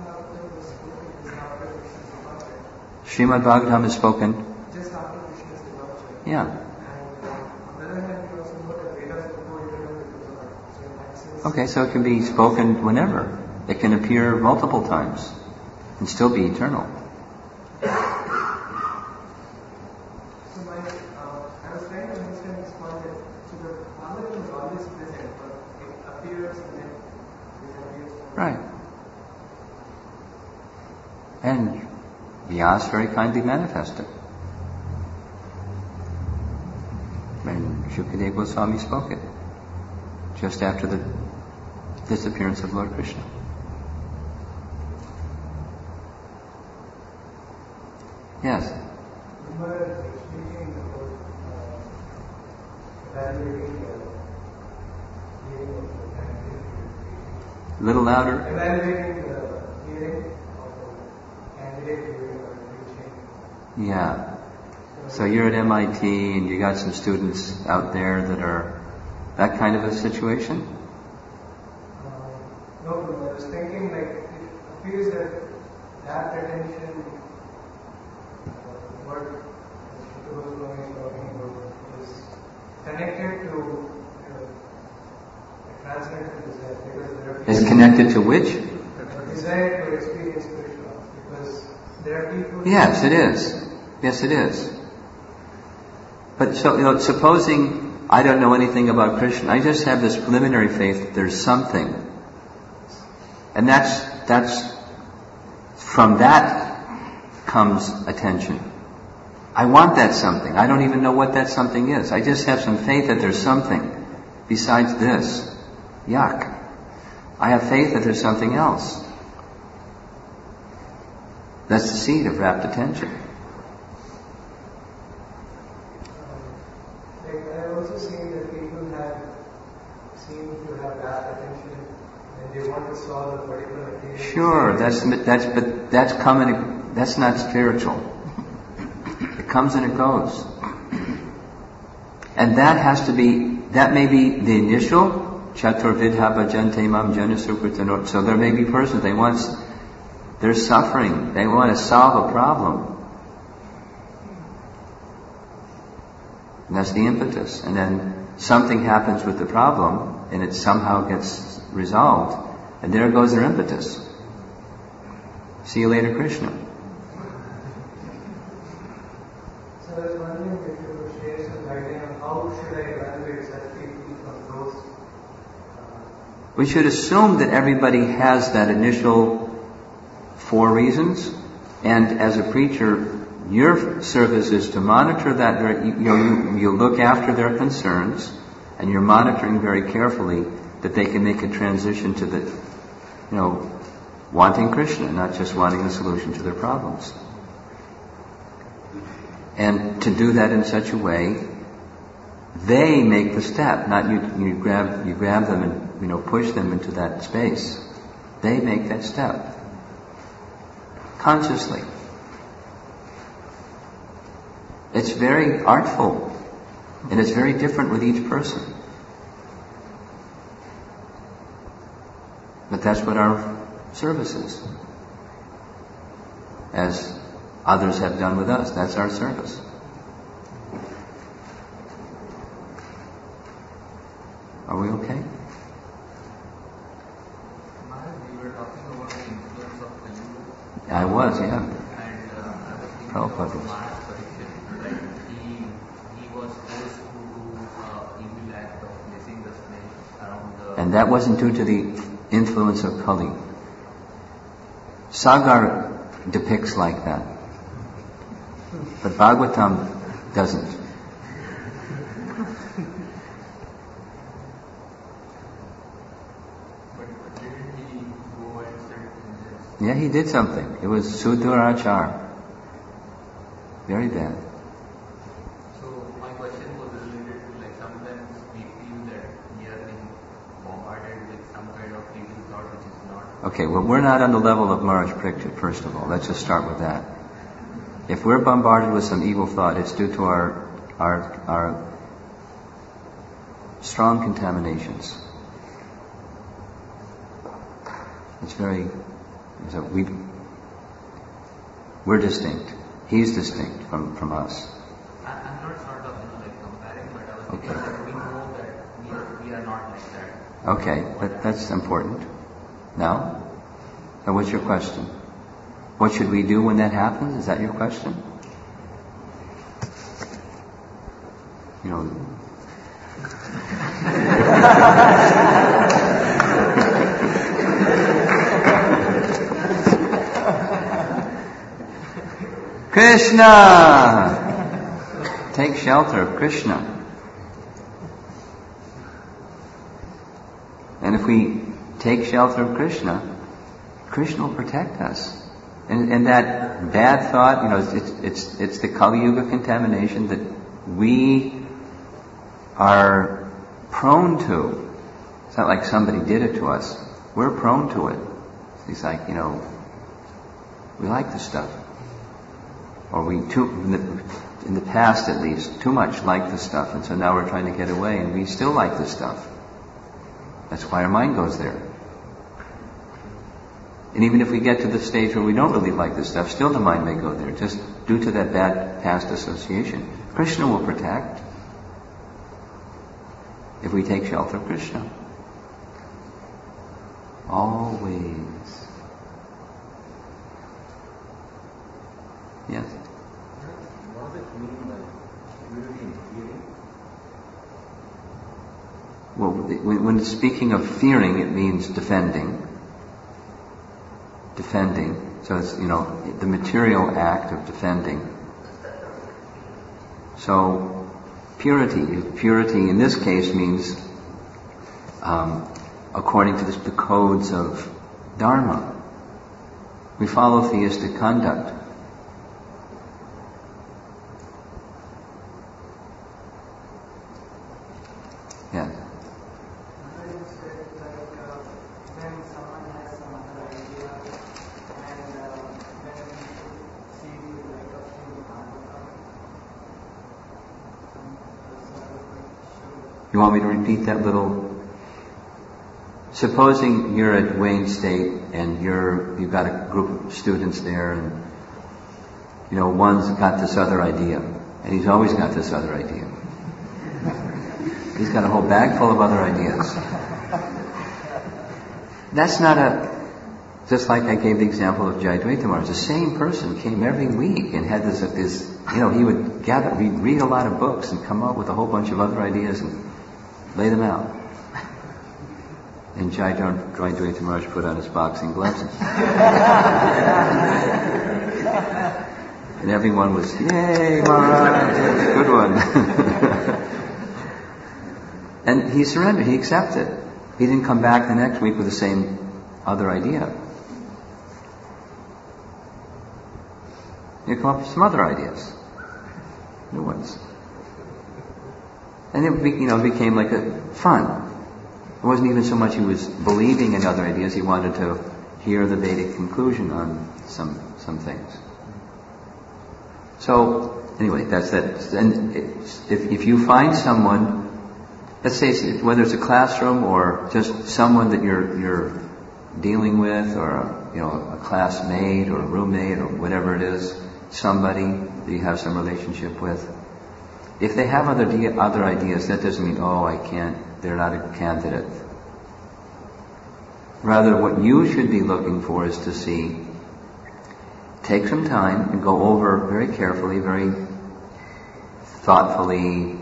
Srimad Bhagavatam was spoken just after Krishna's departure.
Srimad Bhagavatam is spoken? Yeah.
And uh, on the other hand, we also know that Vedas before even because of that. So in that sense,
Okay, so it can be spoken whenever. It can appear multiple times and still be eternal.
So my, uh, I was trying to understand this point that so the Bhagavatam is always present, but it appears and then disappears.
Right. And Vyas very kindly manifested. And Shukadeva Goswami spoke it just after the disappearance of Lord Krishna. Yes.
We were speaking about uh, evaluating the hearing of the candidate.
A little louder.
Evaluating the hearing of the candidate during our preaching.
Yeah. So you're at M I T and you got some students out there that are that kind of a situation?
Uh, no, no, I was thinking like it appears that that attention, uh, what Shukra Goswami is talking about, is connected to uh, transcendental desire, because there are
Is
people
connected to which?
a desire to experience Krishna, because there are people.
Yes, it is. Yes, it is. But so, you know, supposing I don't know anything about Krishna, I just have this preliminary faith that there's something. And that's, that's, from that comes attention. I want that something. I don't even know what that something is. I just have some faith that there's something besides this. Yuck. I have faith that there's something else. That's the seed of rapt attention.
Like I have also seen that people have seem to have rapt attention and they want to solve a particular case.
Sure, that's that's but that's coming. That's not spiritual. It comes and it goes, and that has to be. That may be the initial chaturvidha bhajante mam jana sukritanot. So there may be persons they want. They're suffering. They want to solve a problem. And that's the impetus. And then something happens with the problem, and it somehow gets resolved, and there goes their impetus. See you later, Krishna.
So I was wondering if you could share some idea on how should I evaluate such people from those. Uh,
We should assume that everybody has that initial four reasons, and as a preacher, your service is to monitor that. Very, you, know, you, you look after their concerns, and you're monitoring very carefully that they can make a transition to the, you know, wanting Krishna, not just wanting a solution to their problems. And to do that in such a way, they make the step, not you. You grab, you grab them and you know push them into that space. They make that step consciously. It's very artful, and it's very different with each person. But that's what our service is. As others have done with us, that's our service. Are we okay?
Maharaj, you were talking about the influence of Kali Yuga.
I was, yeah.
And uh, I was thinking
Prabhupada
about
was.
Maharaj Parikshit, like he, he was forced to do uh, evil act of placing the snake around the...
And that wasn't due to the influence of Kali. Sagar depicts like that. But Bhagavatam doesn't.
But didn't he go and sit in this?
Yeah, he did something. It was Sudurachar. Very bad.
So my question was related to like sometimes we feel that we are being bombarded with some kind of evil thought which is not.
Okay, well, we're not on the level of Maharaj Parikshit, first of all. Let's just start with that. If we're bombarded with some evil thought, it's due to our our our strong contaminations. It's very. So we we're distinct. He's distinct from from us.
I, I'm not sort of you know like comparing, but I was thinking
Okay.
that we know that we are, we are not like that.
Okay, that, that's important. Now, now, what's your question? What should we do when that happens? Is that your question? You know. Krishna! Take shelter of Krishna. And if we take shelter of Krishna, Krishna will protect us. And, and that bad thought, you know, it's, it's, it's the Kali Yuga contamination that we are prone to. It's not like somebody did it to us. We're prone to it. It's like, you know, we like this stuff. Or we, too, in the, in the past at least, too much liked this stuff. And so now we're trying to get away, and we still like this stuff. That's why our mind goes there. And even if we get to the stage where we don't really like this stuff, still the mind may go there, just due to that bad past association. Krishna will protect if we take shelter of Krishna. Always. Yes?
What does it mean by purity in feeling?
Well, when when it's speaking of fearing, it means defending. Defending. So it's, you know, the material act of defending. So, purity. Purity in this case means, um, according to the, the codes of Dharma. We follow theistic conduct. Yeah. You want me to repeat that little? Supposing you're at Wayne State and you're you've got a group of students there, and you know one's got this other idea, and he's always got this other idea. He's got a whole bag full of other ideas. That's not a. Just like I gave the example of Jayadvaita Maharaj, the same person came every week and had this, this, you know, he would gather, he'd read a lot of books and come up with a whole bunch of other ideas and lay them out. And Jayadvaita Maharaj put on his boxing gloves. And everyone was, yay, Maharaj, good one. And he surrendered, he accepted. He didn't come back the next week with the same other idea. You come up with some other ideas, new ones, and it be, you know became like a fun. It wasn't even so much he was believing in other ideas; he wanted to hear the Vedic conclusion on some some things. So anyway, that's that. And if if you find someone, let's say whether it's a classroom or just someone that you're you're dealing with, or a, you know a classmate or a roommate or whatever it is. Somebody that you have some relationship with. If they have other de- other ideas, that doesn't mean, oh, I can't, they're not a candidate. Rather, what you should be looking for is to see, take some time and go over very carefully, very thoughtfully,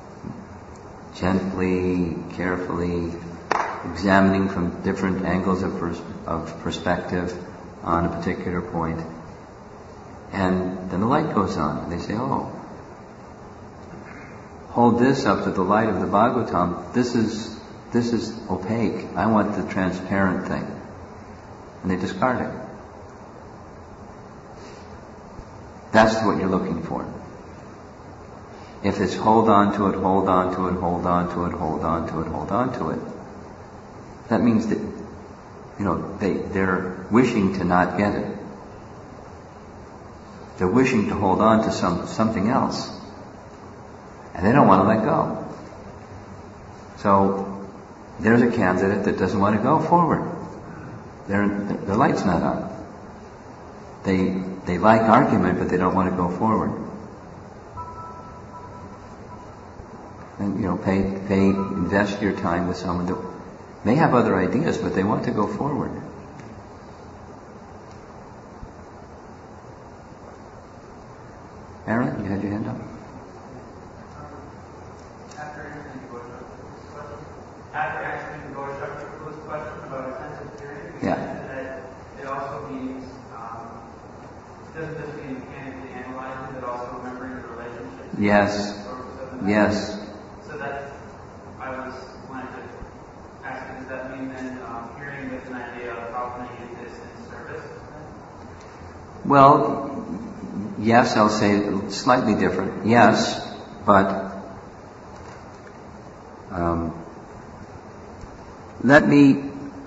gently, carefully, examining from different angles of, pers- of perspective on a particular point. And then the light goes on, and they say, oh, hold this up to the light of the Bhagavatam. This is this is opaque. I want the transparent thing. And they discard it. That's what you're looking for. If it's hold on to it, hold on to it, hold on to it, hold on to it, hold on to it, that means that, you know, they, they're wishing to not get it. They're wishing to hold on to some something else. And they don't want to let go. So there's a candidate that doesn't want to go forward. Their their light's not on. They they like argument, but they don't want to go forward. And you know, pay pay invest your time with someone that may have other ideas, but they want to go forward. Aaron, you had your hand up?
After answering Gaushakti's question about a sense of purity, you
Yeah.
said that it also means, um, it doesn't just mean mechanically analyzing, but also remembering the relationships.
Yes. Yes.
So that, I was wanted to ask, does that mean then um, hearing with an idea of how can I use this in service?
Well, yes, I'll say slightly different. Yes, but um, let me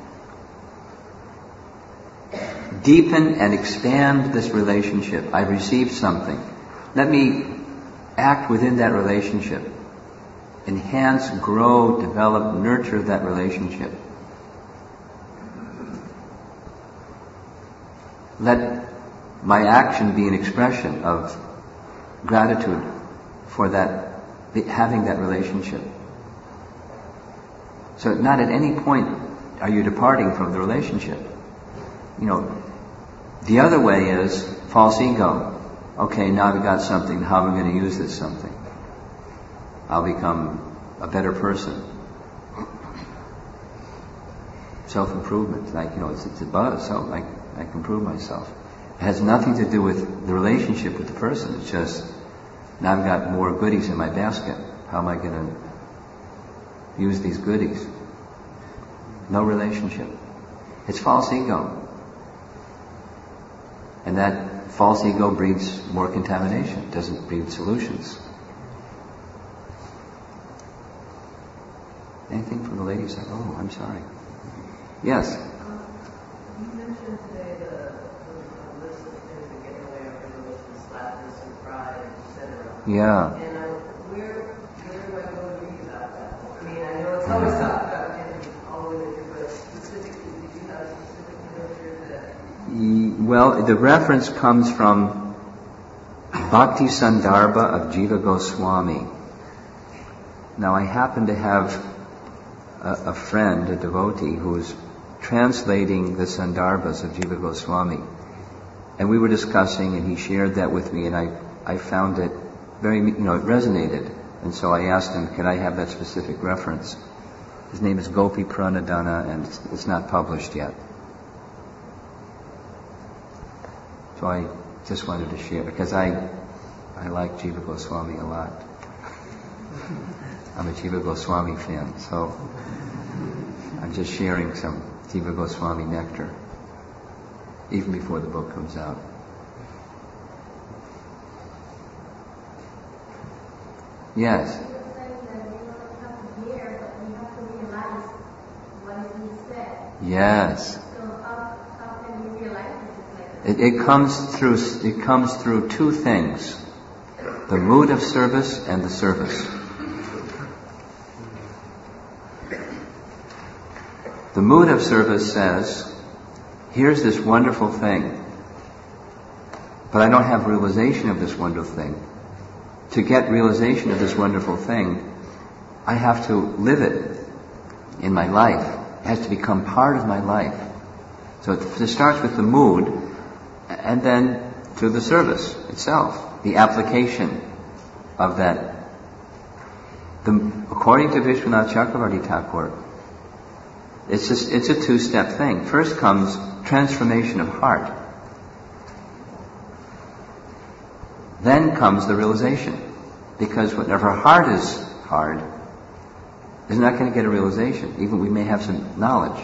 deepen and expand this relationship. I've received something. Let me act within that relationship. Enhance, grow, develop, nurture that relationship. Let my action be an expression of gratitude for that, having that relationship. So not at any point are you departing from the relationship? You know, the other way is false ego. Okay, now I've got something, how am I going to use this something? I'll become a better person. Self-improvement, like, you know, it's, it's a buzz, so I, I can improve myself. It has nothing to do with the relationship with the person. It's just, now I've got more goodies in my basket. How am I going to use these goodies? No relationship. It's false ego. And that false ego breeds more contamination. It doesn't breed solutions. Anything from the ladies? Oh, I'm sorry. Yes?
Um, you mentioned today the, the list of things that get in the way of resolution, slackness and pride, et cetera.
Yeah.
And I, where, where do I go to read about that? I mean, I know it's always talked about in all literature, but specifically, did you have specific literature that...
Well, the reference comes from Bhakti Sandarbha of Jiva Goswami. Now, I happen to have a, a friend, a devotee, who's translating the Sandarbhas of Jiva Goswami. And we were discussing, and he shared that with me, and I, I found it very, you know, it resonated. And so I asked him, can I have that specific reference? His name is Gopi Pranadhana, and it's, it's not published yet. So I just wanted to share, because I, I like Jiva Goswami a lot. I'm a Jiva Goswami fan, so I'm just sharing some Jiva Goswami nectar, even before the book comes out. Yes?
You were saying that we don't have to hear, but we have to realize what he said.
Yes.
So how, how can we realize this?
It, it comes through, it comes through two things. The mood of service and the service. The mood of service says, here's this wonderful thing, but I don't have realization of this wonderful thing. To get realization of this wonderful thing, I have to live it in my life. It has to become part of my life. So it starts with the mood, and then through the service itself, the application of that. The, according to Vishwanath Chakravarti Thakur, It's just, it's a two-step thing. First comes transformation of heart. Then comes the realization. Because whenever our heart is hard, it's not going to get a realization. Even we may have some knowledge.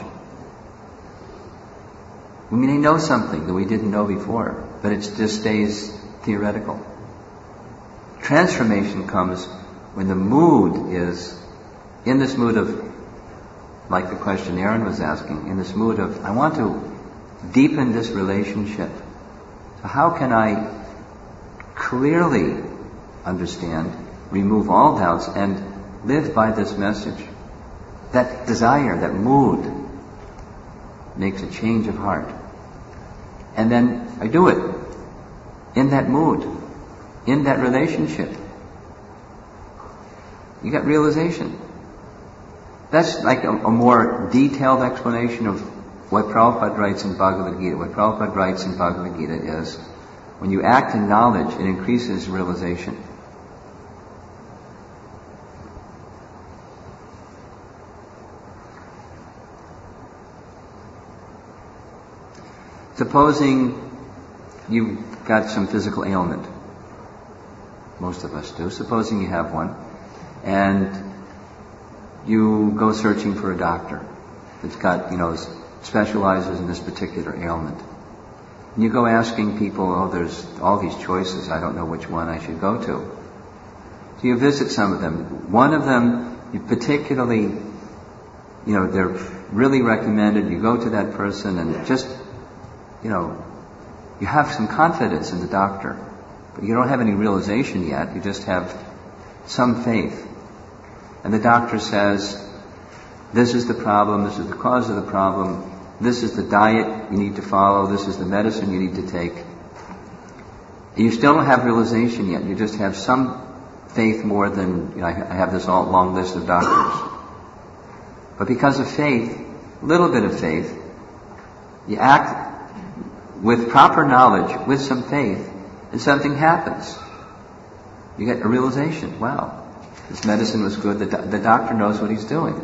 We may know something that we didn't know before, but it just stays theoretical. Transformation comes when the mood is, in this mood of, like the question Aaron was asking, in this mood of, I want to deepen this relationship. So how can I clearly understand, remove all doubts, and live by this message? That desire, that mood, makes a change of heart. And then I do it in that mood, in that relationship. You got realization. That's like a, a more detailed explanation of what Prabhupada writes in Bhagavad Gita. What Prabhupada writes in Bhagavad Gita is, when you act in knowledge, it increases realization. Supposing you've got some physical ailment. Most of us do. Supposing you have one. And you go searching for a doctor that's got, you know, specializes in this particular ailment. And you go asking people, oh, there's all these choices, I don't know which one I should go to. So you visit some of them. One of them, you particularly, you know, they're really recommended, you go to that person and just, you know, you have some confidence in the doctor, but you don't have any realization yet, you just have some faith. And the doctor says, this is the problem, this is the cause of the problem, this is the diet you need to follow, this is the medicine you need to take. And you still don't have realization yet, you just have some faith more than, you know, I have this all long list of doctors. But because of faith, a little bit of faith. You act with proper knowledge, with some faith, and something happens. You get a realization, wow, this medicine was good, the, do- the doctor knows what he's doing.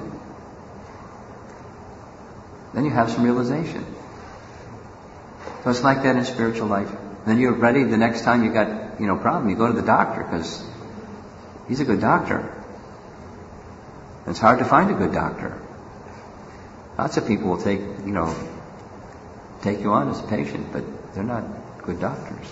Then you have some realization. So it's like that in spiritual life. Then you're ready the next time you got, you know, problem, you go to the doctor because he's a good doctor. It's hard to find a good doctor. Lots of people will take, you know, take you on as a patient, but they're not good doctors.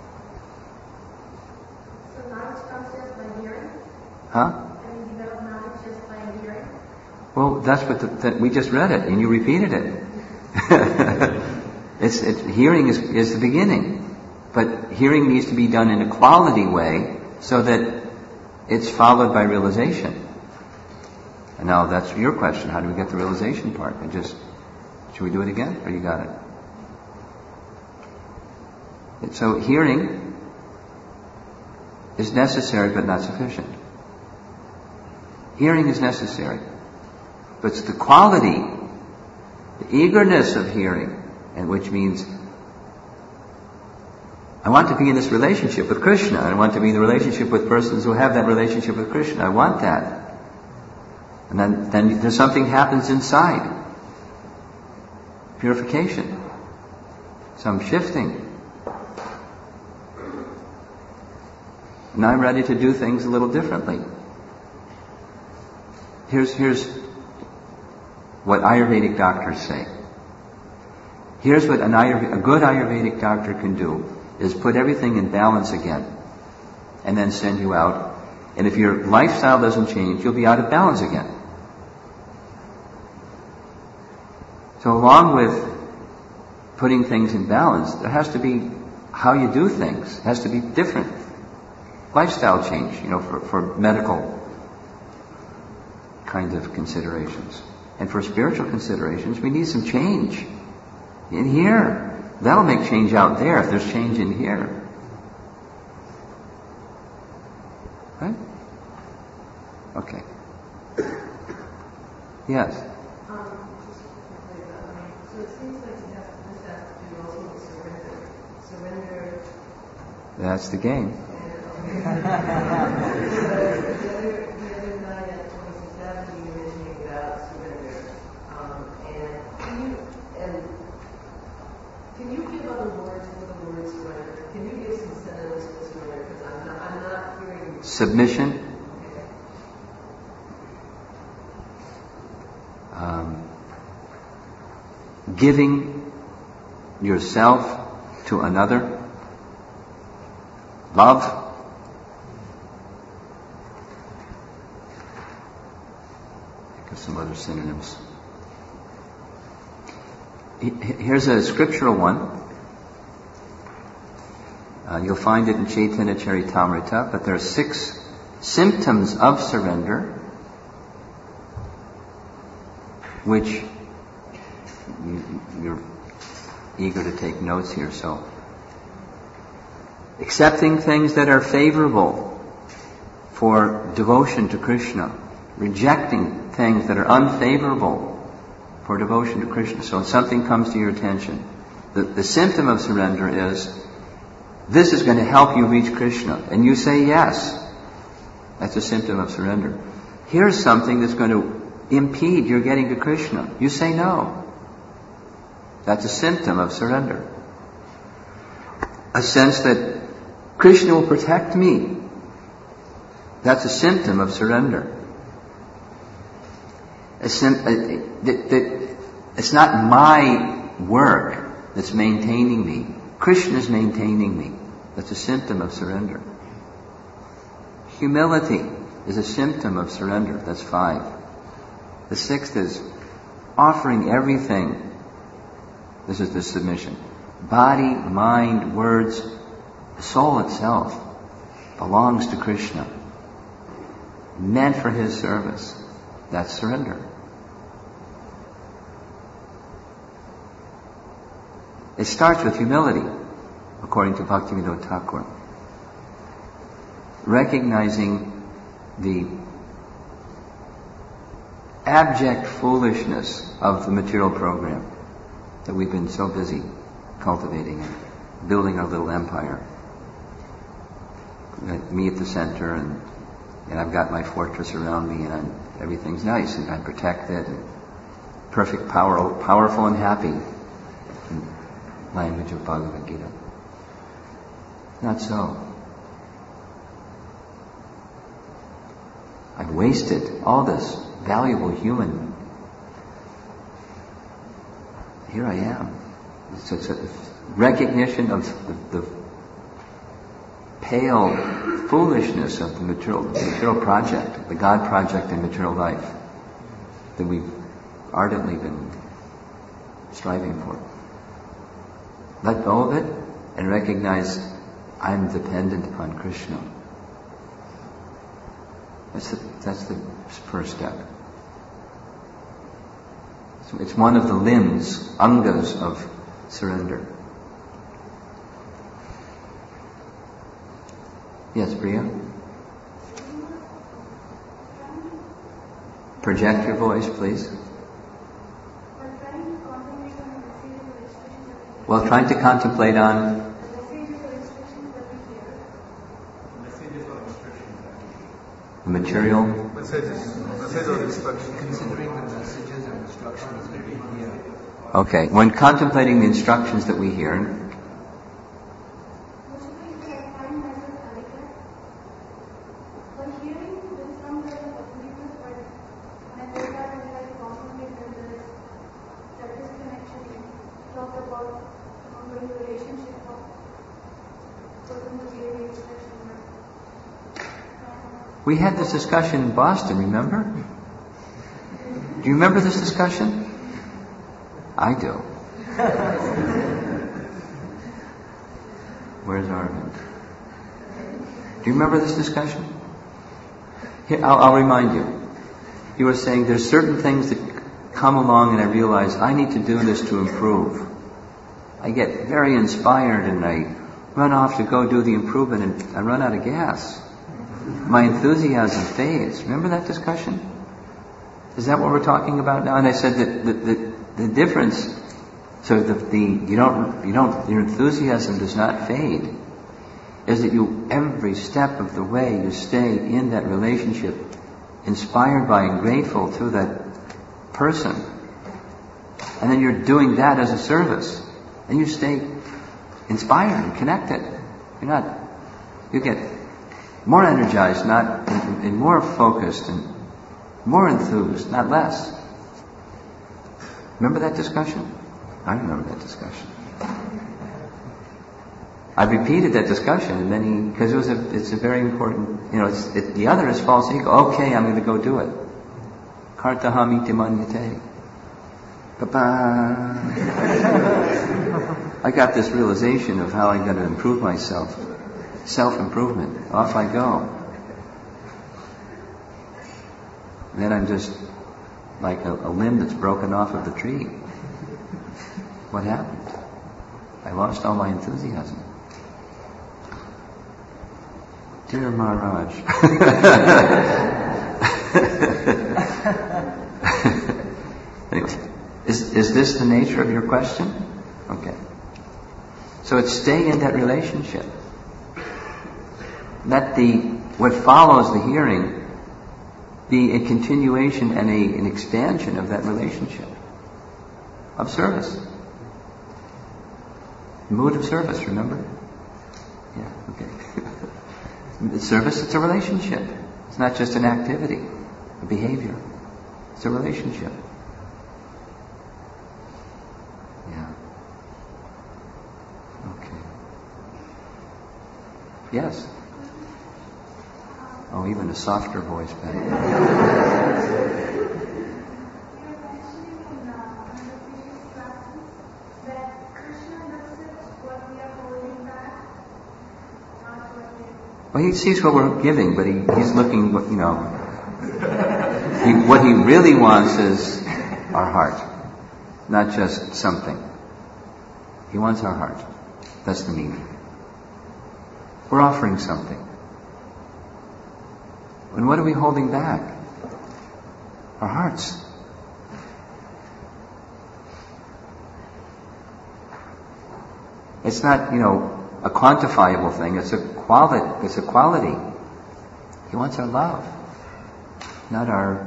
So knowledge comes just by hearing?
Huh?
Can you develop knowledge just by hearing?
Well, that's what the, that we just read it, and you repeated it. it's, it hearing is, is the beginning, but hearing needs to be done in a quality way so that it's followed by realization. And now that's your question: how do we get the realization part? And just should we do it again, or you got it? And so hearing is necessary, but not sufficient. Hearing is necessary. But it's the quality, the eagerness of hearing, and which means I want to be in this relationship with Krishna. I want to be in the relationship with persons who have that relationship with Krishna. I want that. And then, then there's something happens inside. Purification. Some shifting. And I'm ready to do things a little differently. Here's, here's what Ayurvedic doctors say. Here's what an Ayurvedic, a good Ayurvedic doctor can do, is put everything in balance again, and then send you out. And if your lifestyle doesn't change, you'll be out of balance again. So along with putting things in balance, there has to be how you do things. It has to be different. Lifestyle change, you know, for, for medical kind of considerations. And for spiritual considerations, we need some change in here. That'll make change out there if there's change in here. Right? Okay. Yes?
Um, just quickly, um, so it seems like you have to, this has to do also with surrender. Surrender.
That's the game.
the other the other night at twenty-six Avenue, you were mentioning about surrender. Um, and can you and can you give other words for the word surrender? Can you give some synonyms for surrender? Because I'm not I'm not hearing.
Submission.
Okay.
Um, giving yourself to another. Love. Think of some other synonyms. Here's a scriptural one. Uh, you'll find it in Chaitanya Charitamrita, but there are six symptoms of surrender, which you, you're eager to take notes here, so accepting things that are favorable for devotion to Krishna, rejecting things that are unfavorable for devotion to Krishna. So when something comes to your attention, the, the symptom of surrender is, this is going to help you reach Krishna, and you say yes. That's a symptom of surrender. Here's something that's going to impede your getting to Krishna. You say no. That's a symptom of surrender. A sense that Krishna will protect me. That's a symptom of surrender. A sim- a, that, that it's not my work that's maintaining me. Krishna is maintaining me. That's a symptom of surrender. Humility is a symptom of surrender. That's five. The sixth is offering everything. This is the submission. Body, mind, words, the soul itself belongs to Krishna. Meant for His service. That's surrender. It starts with humility, according to Bhaktivinoda Thakur. Recognizing the abject foolishness of the material program that we've been so busy cultivating and building our little empire. Me at the center, and, and I've got my fortress around me, and I'm, everything's nice, and I'm protected, and perfect, power, powerful, and happy. In language of Bhagavad Gita. Not so. I've wasted all this valuable human. Here I am. It's, it's a recognition of the, the pale foolishness of the material, the material project, the God project in material life that we've ardently been striving for. Let go of it and recognize I'm dependent upon Krishna. That's the, that's the first step. So it's one of the limbs, angas of surrender. Yes, Priya? Project your voice, please. Well, trying to contemplate on the material.
Messages, messages or instructions.
Considering the messages and instructions that we hear.
Okay, when contemplating the instructions that we hear, we had this discussion in Boston, remember? Do you remember this discussion? I do. Where's Arvind? Do you remember this discussion? Here, I'll, I'll remind you. You were saying there's certain things that come along and I realize I need to do this to improve. I get very inspired and I run off to go do the improvement and I run out of gas. My enthusiasm fades. Remember that discussion? Is that what we're talking about now? And I said that the, the, the difference, so the, the you don't you don't your enthusiasm does not fade, is that you every step of the way you stay in that relationship, inspired by and grateful to that person, and then you're doing that as a service, and you stay inspired and connected. You're not you get more energized, not and, and more focused and more enthused, not less. Remember that discussion? I remember that discussion. I repeated that discussion in many because it was a it's a very important. You know, it's, it, the other is false ego. Okay, I'm going to go do it. Kartaham iti manyate. Ba-ba. I got this realization of how I'm going to improve myself. Self-improvement. Off I go. And then I'm just like a, a limb that's broken off of the tree. What happened? I lost all my enthusiasm. Dear Maharaj. Anyway, is, is this the nature of your question? Okay. So it's stay in that relationship. Let the what follows the hearing be a continuation and a, an expansion of that relationship of service. Mood of service, remember? Yeah, okay. Service, it's a relationship. It's not just an activity, a behavior. It's a relationship. Yeah. Okay. Yes? Oh, even a softer voice, Betty.
You were mentioning in uh, one of the previous classes that Krishna looks at what we are holding back, not what we.
Well, he sees what we're giving, but he, he's looking, you know, he, what he really wants is our heart, not just something. He wants our heart. That's the meaning. We're offering something. And what are we holding back? Our hearts. It's not, you know, a quantifiable thing. It's a quality. It's a quality. He wants our love, not our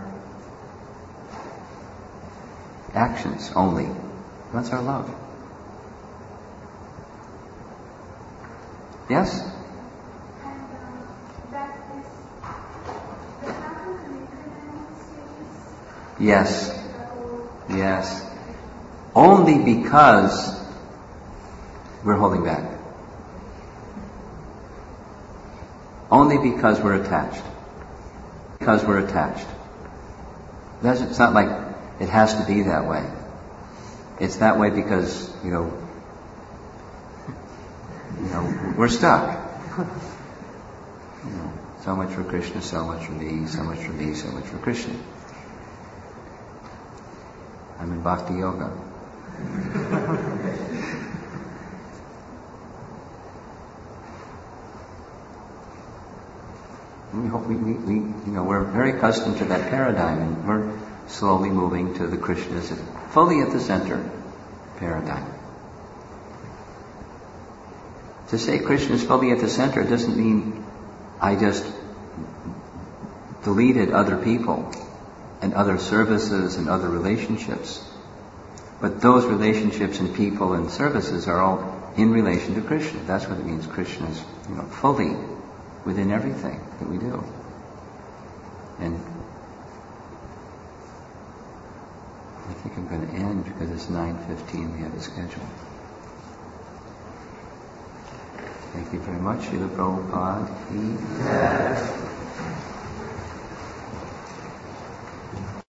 actions only. He wants our love. Yes?
And uh, that is, that happens in incremental stages.
Yes.
The whole-
Yes. Only because we're holding back. Only because we're attached. Because we're attached. That's, it's not like it has to be that way. It's that way because, you know, you know, we're stuck. You know, so much for Krishna, so much for me, so much for me, so much for Krishna. I'm in Bhakti Yoga. We hope we, we, we, you know, we're very accustomed to that paradigm, and we're slowly moving to the Krishna's fully at the center paradigm. To say Krishna is fully at the center doesn't mean I just deleted other people and other services and other relationships. But those relationships and people and services are all in relation to Krishna. That's what it means. Krishna is, you know, fully within everything that we do. And I think I'm going to end because it's nine fifteen. We have a schedule. Thank you very much. Srila Prabhupada. He